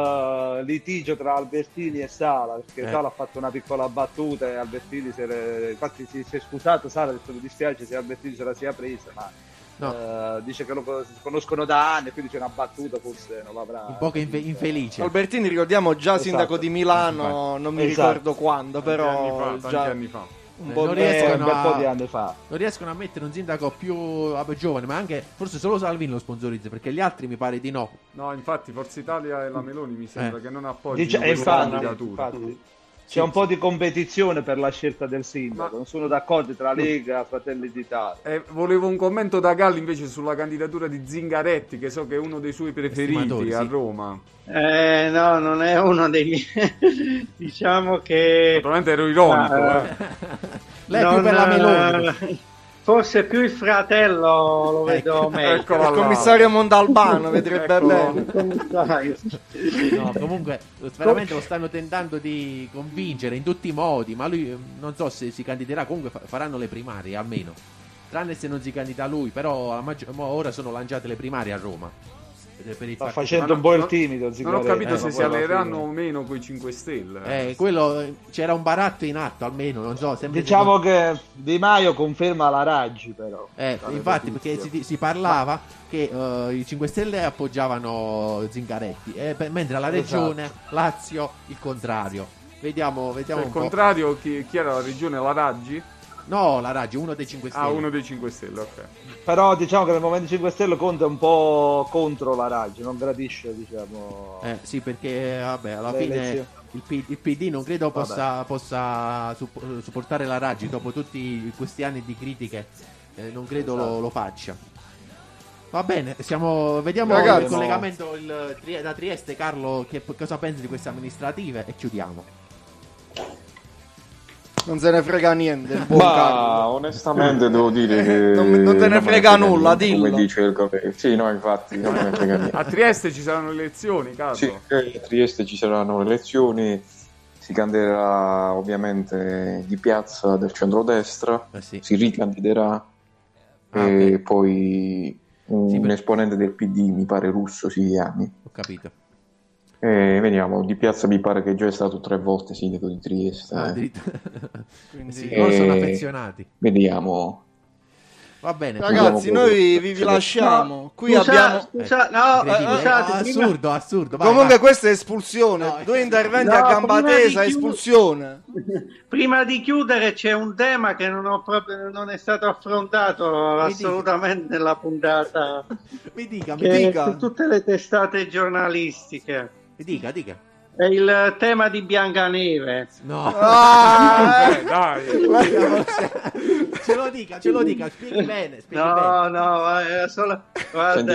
eh, litigio tra Albertini e Sala, perché Eh. Sala ha fatto una piccola battuta e Albertini se le, infatti si, si è scusato. Sala ha detto mi dispiace se Albertini se la sia presa, ma No. eh, dice che lo si conoscono da anni, quindi c'è una battuta, forse non l'avrà. Un po' che infe- infelice. Albertini, ricordiamo, già Esatto. sindaco di Milano, non mi Esatto. ricordo quando, Tanti però anni fa, tanti già anni fa. un Eh, po' non di- Eh, riescono un bel po' a- di anni fa. Non riescono a mettere un sindaco più vabbè, giovane, ma anche forse solo Salvini lo sponsorizza, perché gli altri mi pare di no. No, infatti Forza Italia e la Meloni mi sembra Eh. che non appoggiano Dice, e questa infatti, candidatura. infatti, c'è un po' di competizione per la scelta del sindaco, Ma- non sono d'accordo tra Lega e Fratelli d'Italia. Eh, volevo un commento da Galli invece sulla candidatura di Zingaretti, che so che è uno dei suoi preferiti Estimatori, a sì. Roma. Eh, no, non è uno dei miei. Diciamo che. Naturalmente ero ironico, Ah, eh. Lei è più non, per la Meloni. eh, Forse più il fratello lo vedo Ecco. meglio. Eccola il là. commissario Mondalbano vedrebbe Eccolo. bene. Il commissario. No, comunque veramente lo stanno tentando di convincere in tutti i modi, ma lui eh, non so se si candiderà, comunque fa- faranno le primarie almeno. Tranne se non si candida lui, però la maggior- mo ora sono lanciate le primarie a Roma. Per- per il Sta fatto- facendo Ma un po' il non- timido. Non ho Zingaretti, capito eh, se ma si poi alla alleeranno fine- o meno con i cinque Stelle. Eh, quello eh, c'era un baratto in atto almeno, non so, sempre Diciamo che Di Maio conferma la Raggi, però. Eh, Tale infatti, notizia. perché si, si parlava che eh, i cinque Stelle appoggiavano Zingaretti, eh, per- mentre alla Esatto. regione Lazio il contrario. Vediamo, vediamo Al un po'. contrario, chi, chi era la regione? La Raggi? No, la Raggi, uno dei cinque Stelle. Ah, uno dei cinque Stelle, ok. Però diciamo che nel Movimento cinque Stelle conta un po' contro la Raggi, non gradisce, diciamo. Eh, sì, perché eh, vabbè, alla Le fine elezioni. il, P- il P D non credo Vabbè. possa, possa supp- supportare la Raggi dopo tutti questi anni di critiche. eh, non credo lo, Esatto. lo faccia. Va bene, siamo, vediamo Ragazzi, il no. collegamento il, Tri- da Trieste. Carlo, che, cosa pensi di queste amministrative? E chiudiamo. Non se ne frega niente. Il buon Ma Carlo. onestamente devo dire che Non- non te ne me frega nulla, niente, dillo. come dice il Capelli. Sì, no, infatti non me ne frega niente. A Trieste ci saranno le elezioni, Carlo. Sì, eh, a Trieste ci saranno le elezioni, si candiderà ovviamente di piazza del centrodestra, Eh sì. si ricandiderà Ah, e ok. poi un Sì, per- esponente del P D, mi pare Russo, Siriani. Ho capito. E vediamo, di piazza mi pare che già è stato tre volte sindaco di Trieste. Ah, eh. addirittura. Quindi- Sì, loro sono Eh, affezionati. Vediamo. Va bene. Ragazzi, Vediamo noi quello vi, vi che- lasciamo. Qui Scusa- abbiamo. scusa- no, Incredibile, eh, scusate, eh, prima- assurdo, assurdo. Vai, Comunque, vai. questa è espulsione. No, Due eh, interventi no, a gamba prima di tesa, chiudere- espulsione. Prima di chiudere c'è un tema che non, ho proprio, non è stato affrontato Mi assolutamente nella puntata, Mi dica, mi che dica. è su tutte le testate giornalistiche. Mi dica, dica. È il tema di Biancaneve. No. Ah, Eh, dai. Ce lo dica, ce lo dica, spieghi bene, spieghi No, bene. no, è solo... guarda,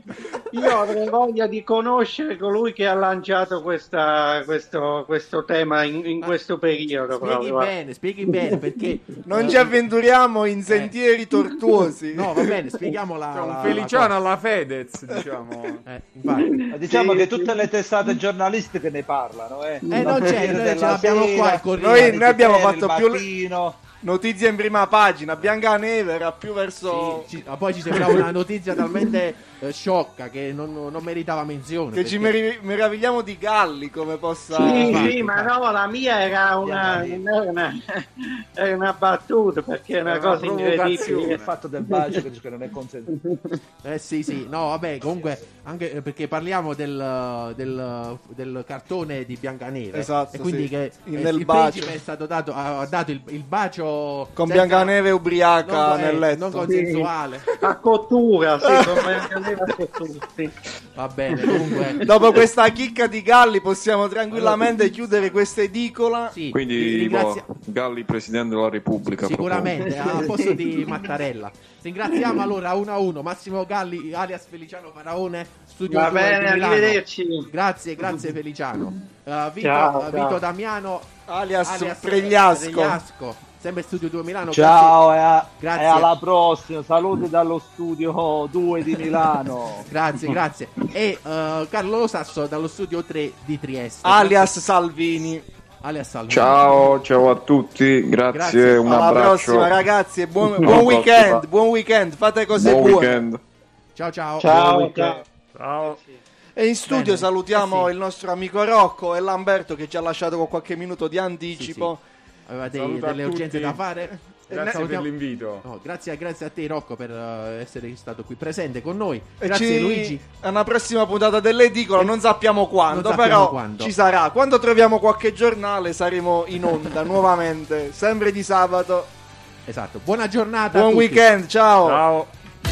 io avrei voglia di conoscere colui che ha lanciato questa, questo, questo tema in, in questo periodo. Spieghi proprio. bene, spieghi bene, perché... Non eh, ci avventuriamo in sentieri tortuosi. No, va bene, spieghiamo la... C'è un la- Feliciano la alla Fedez, diciamo. cosa. Eh, infatti. Ma diciamo Sì, che sì. tutte le testate giornalistiche ne parlano, eh. Eh, non c'è, Corriere noi ce della l'abbiamo Sera, qua, il Corriere. Noi, noi abbiamo il fatto più Mattino. notizie in prima pagina. Biancaneve era più verso... Sì, ci- ma poi ci sembrava una notizia talmente eh, sciocca che non, non meritava menzione. Che ci perché- meri- meravigliamo di Galli come possa... Sì, infatti, sì, ma infatti. no, la mia era una, non era una, era una battuta perché è una Era una cosa provocazione. Il incredibile. fatto del bacio che dice che non è consentito. Eh sì, sì, no, vabbè, comunque anche eh, perché parliamo del, del, del cartone di Biancaneve. Esatto, e quindi sì. che Il- eh, nel il bacio. principe è stato dato, ha, ha dato il, il bacio Con senza- Biancaneve ubriaca non, eh, nel letto. non consensuale. A cottura, sì, con Biancaneve a cottura, sì. Va bene, comunque. Dopo questa chicca di Galli possiamo tranquillamente chiudere questa edicola. Sì, vi Quindi ringrazia- boh, Galli Presidente della Repubblica. sicuramente propongo. al posto di Mattarella. Ringraziamo allora uno a uno Massimo Galli alias Feliciano Faraone, studio Va due bene, di Milano. arrivederci. Grazie, grazie Feliciano. Uh, Vito, Ciao, uh, ciao. Vito Damiano Alias, alias Pregliasco. Pregliasco, sempre Studio due Milano. Ciao e, a- Grazie. e alla prossima. Saluti dallo studio due di Milano. Grazie, grazie. E uh, Carlo Lo Sasso dallo studio tre di Trieste. Alias Salvini. Grazie. Alias Salvini. Ciao, ciao a tutti, grazie, Grazie. un Alla abbraccio. prossima ragazzi e buon, Buon buon weekend, prossima. buon weekend, fate cose Buon buone. weekend. Ciao ciao. Ciao, ciao. Ciao. E in studio Bene. salutiamo Eh sì. il nostro amico Rocco e Lamberto che ci ha lasciato con qualche minuto di anticipo. Aveva dei- Saluto a delle urgenze tutti. da fare. Grazie Salutiamo- per l'invito. No, grazie, grazie a te Rocco per eh, essere stato qui presente con noi. E Grazie ci- Luigi. a una prossima puntata dell'edicola, non sappiamo quando, Non sappiamo però quando. ci sarà. Quando troviamo qualche giornale saremo in onda nuovamente, sempre di sabato. Esatto. Buona giornata. a Buon tutti. weekend, ciao. Ciao.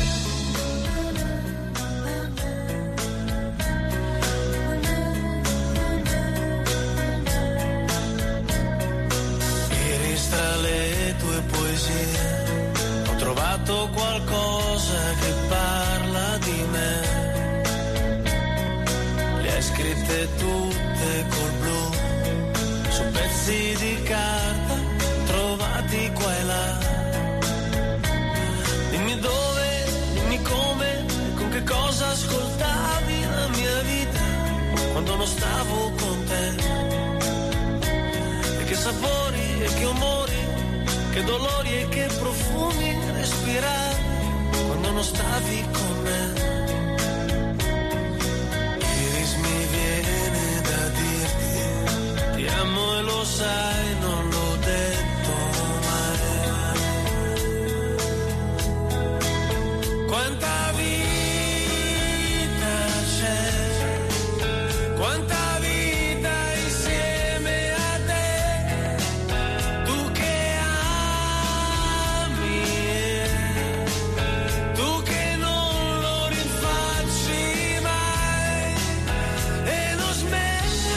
Iris tra le tue poesie ho trovato qualcosa che parla di me. Le hai scritte tutte col blu su pezzi di carta trovati qua e là. Dimmi dove, dimmi come, e con che cosa ascoltavi la mia vita quando non stavo con te. E che sapori e che umori, che dolori e che profumi respiravi quando non stavi con me. Iris, mi viene da dirti ti amo e lo sai, non l'ho detto mai. Quanta vita c'è, quanta vita insieme a te, tu che ami, tu che non lo rinfacci mai e non smetti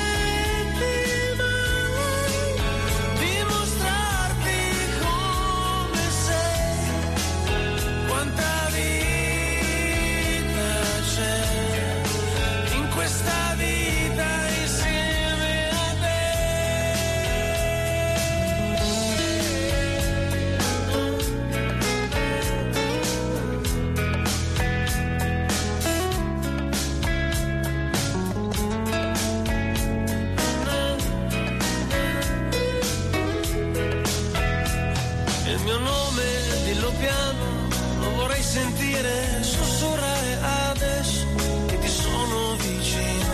mai di mostrarti come sei. Quanta vita c'è in questa vita insieme a te. Il mio nome, dillo piano, lo vorrei sentire sussurrare adesso che ti sono vicino.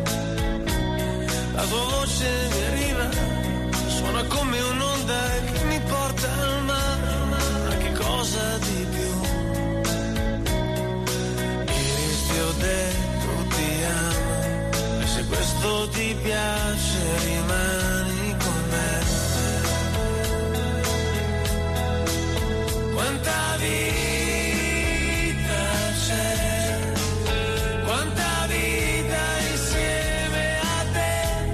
La tua voce mi arriva, suona come un'onda che mi porta al mare, ma che cosa di più. Iris, ti ho detto ti amo, e se questo ti piace rimani con me. Quanta vita c'è, quanta vita insieme a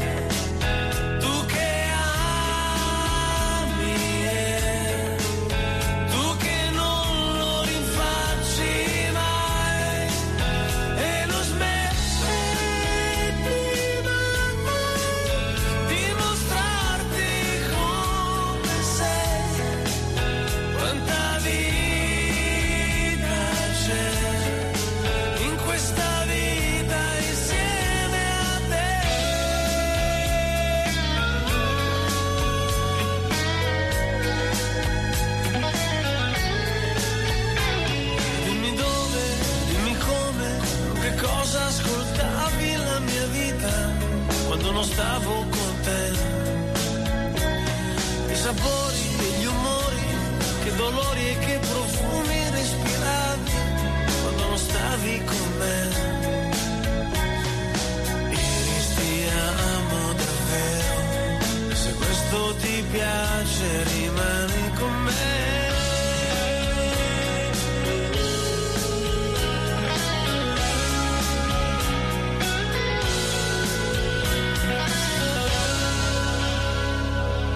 te, tu che ami, quando stavo con te. I sapori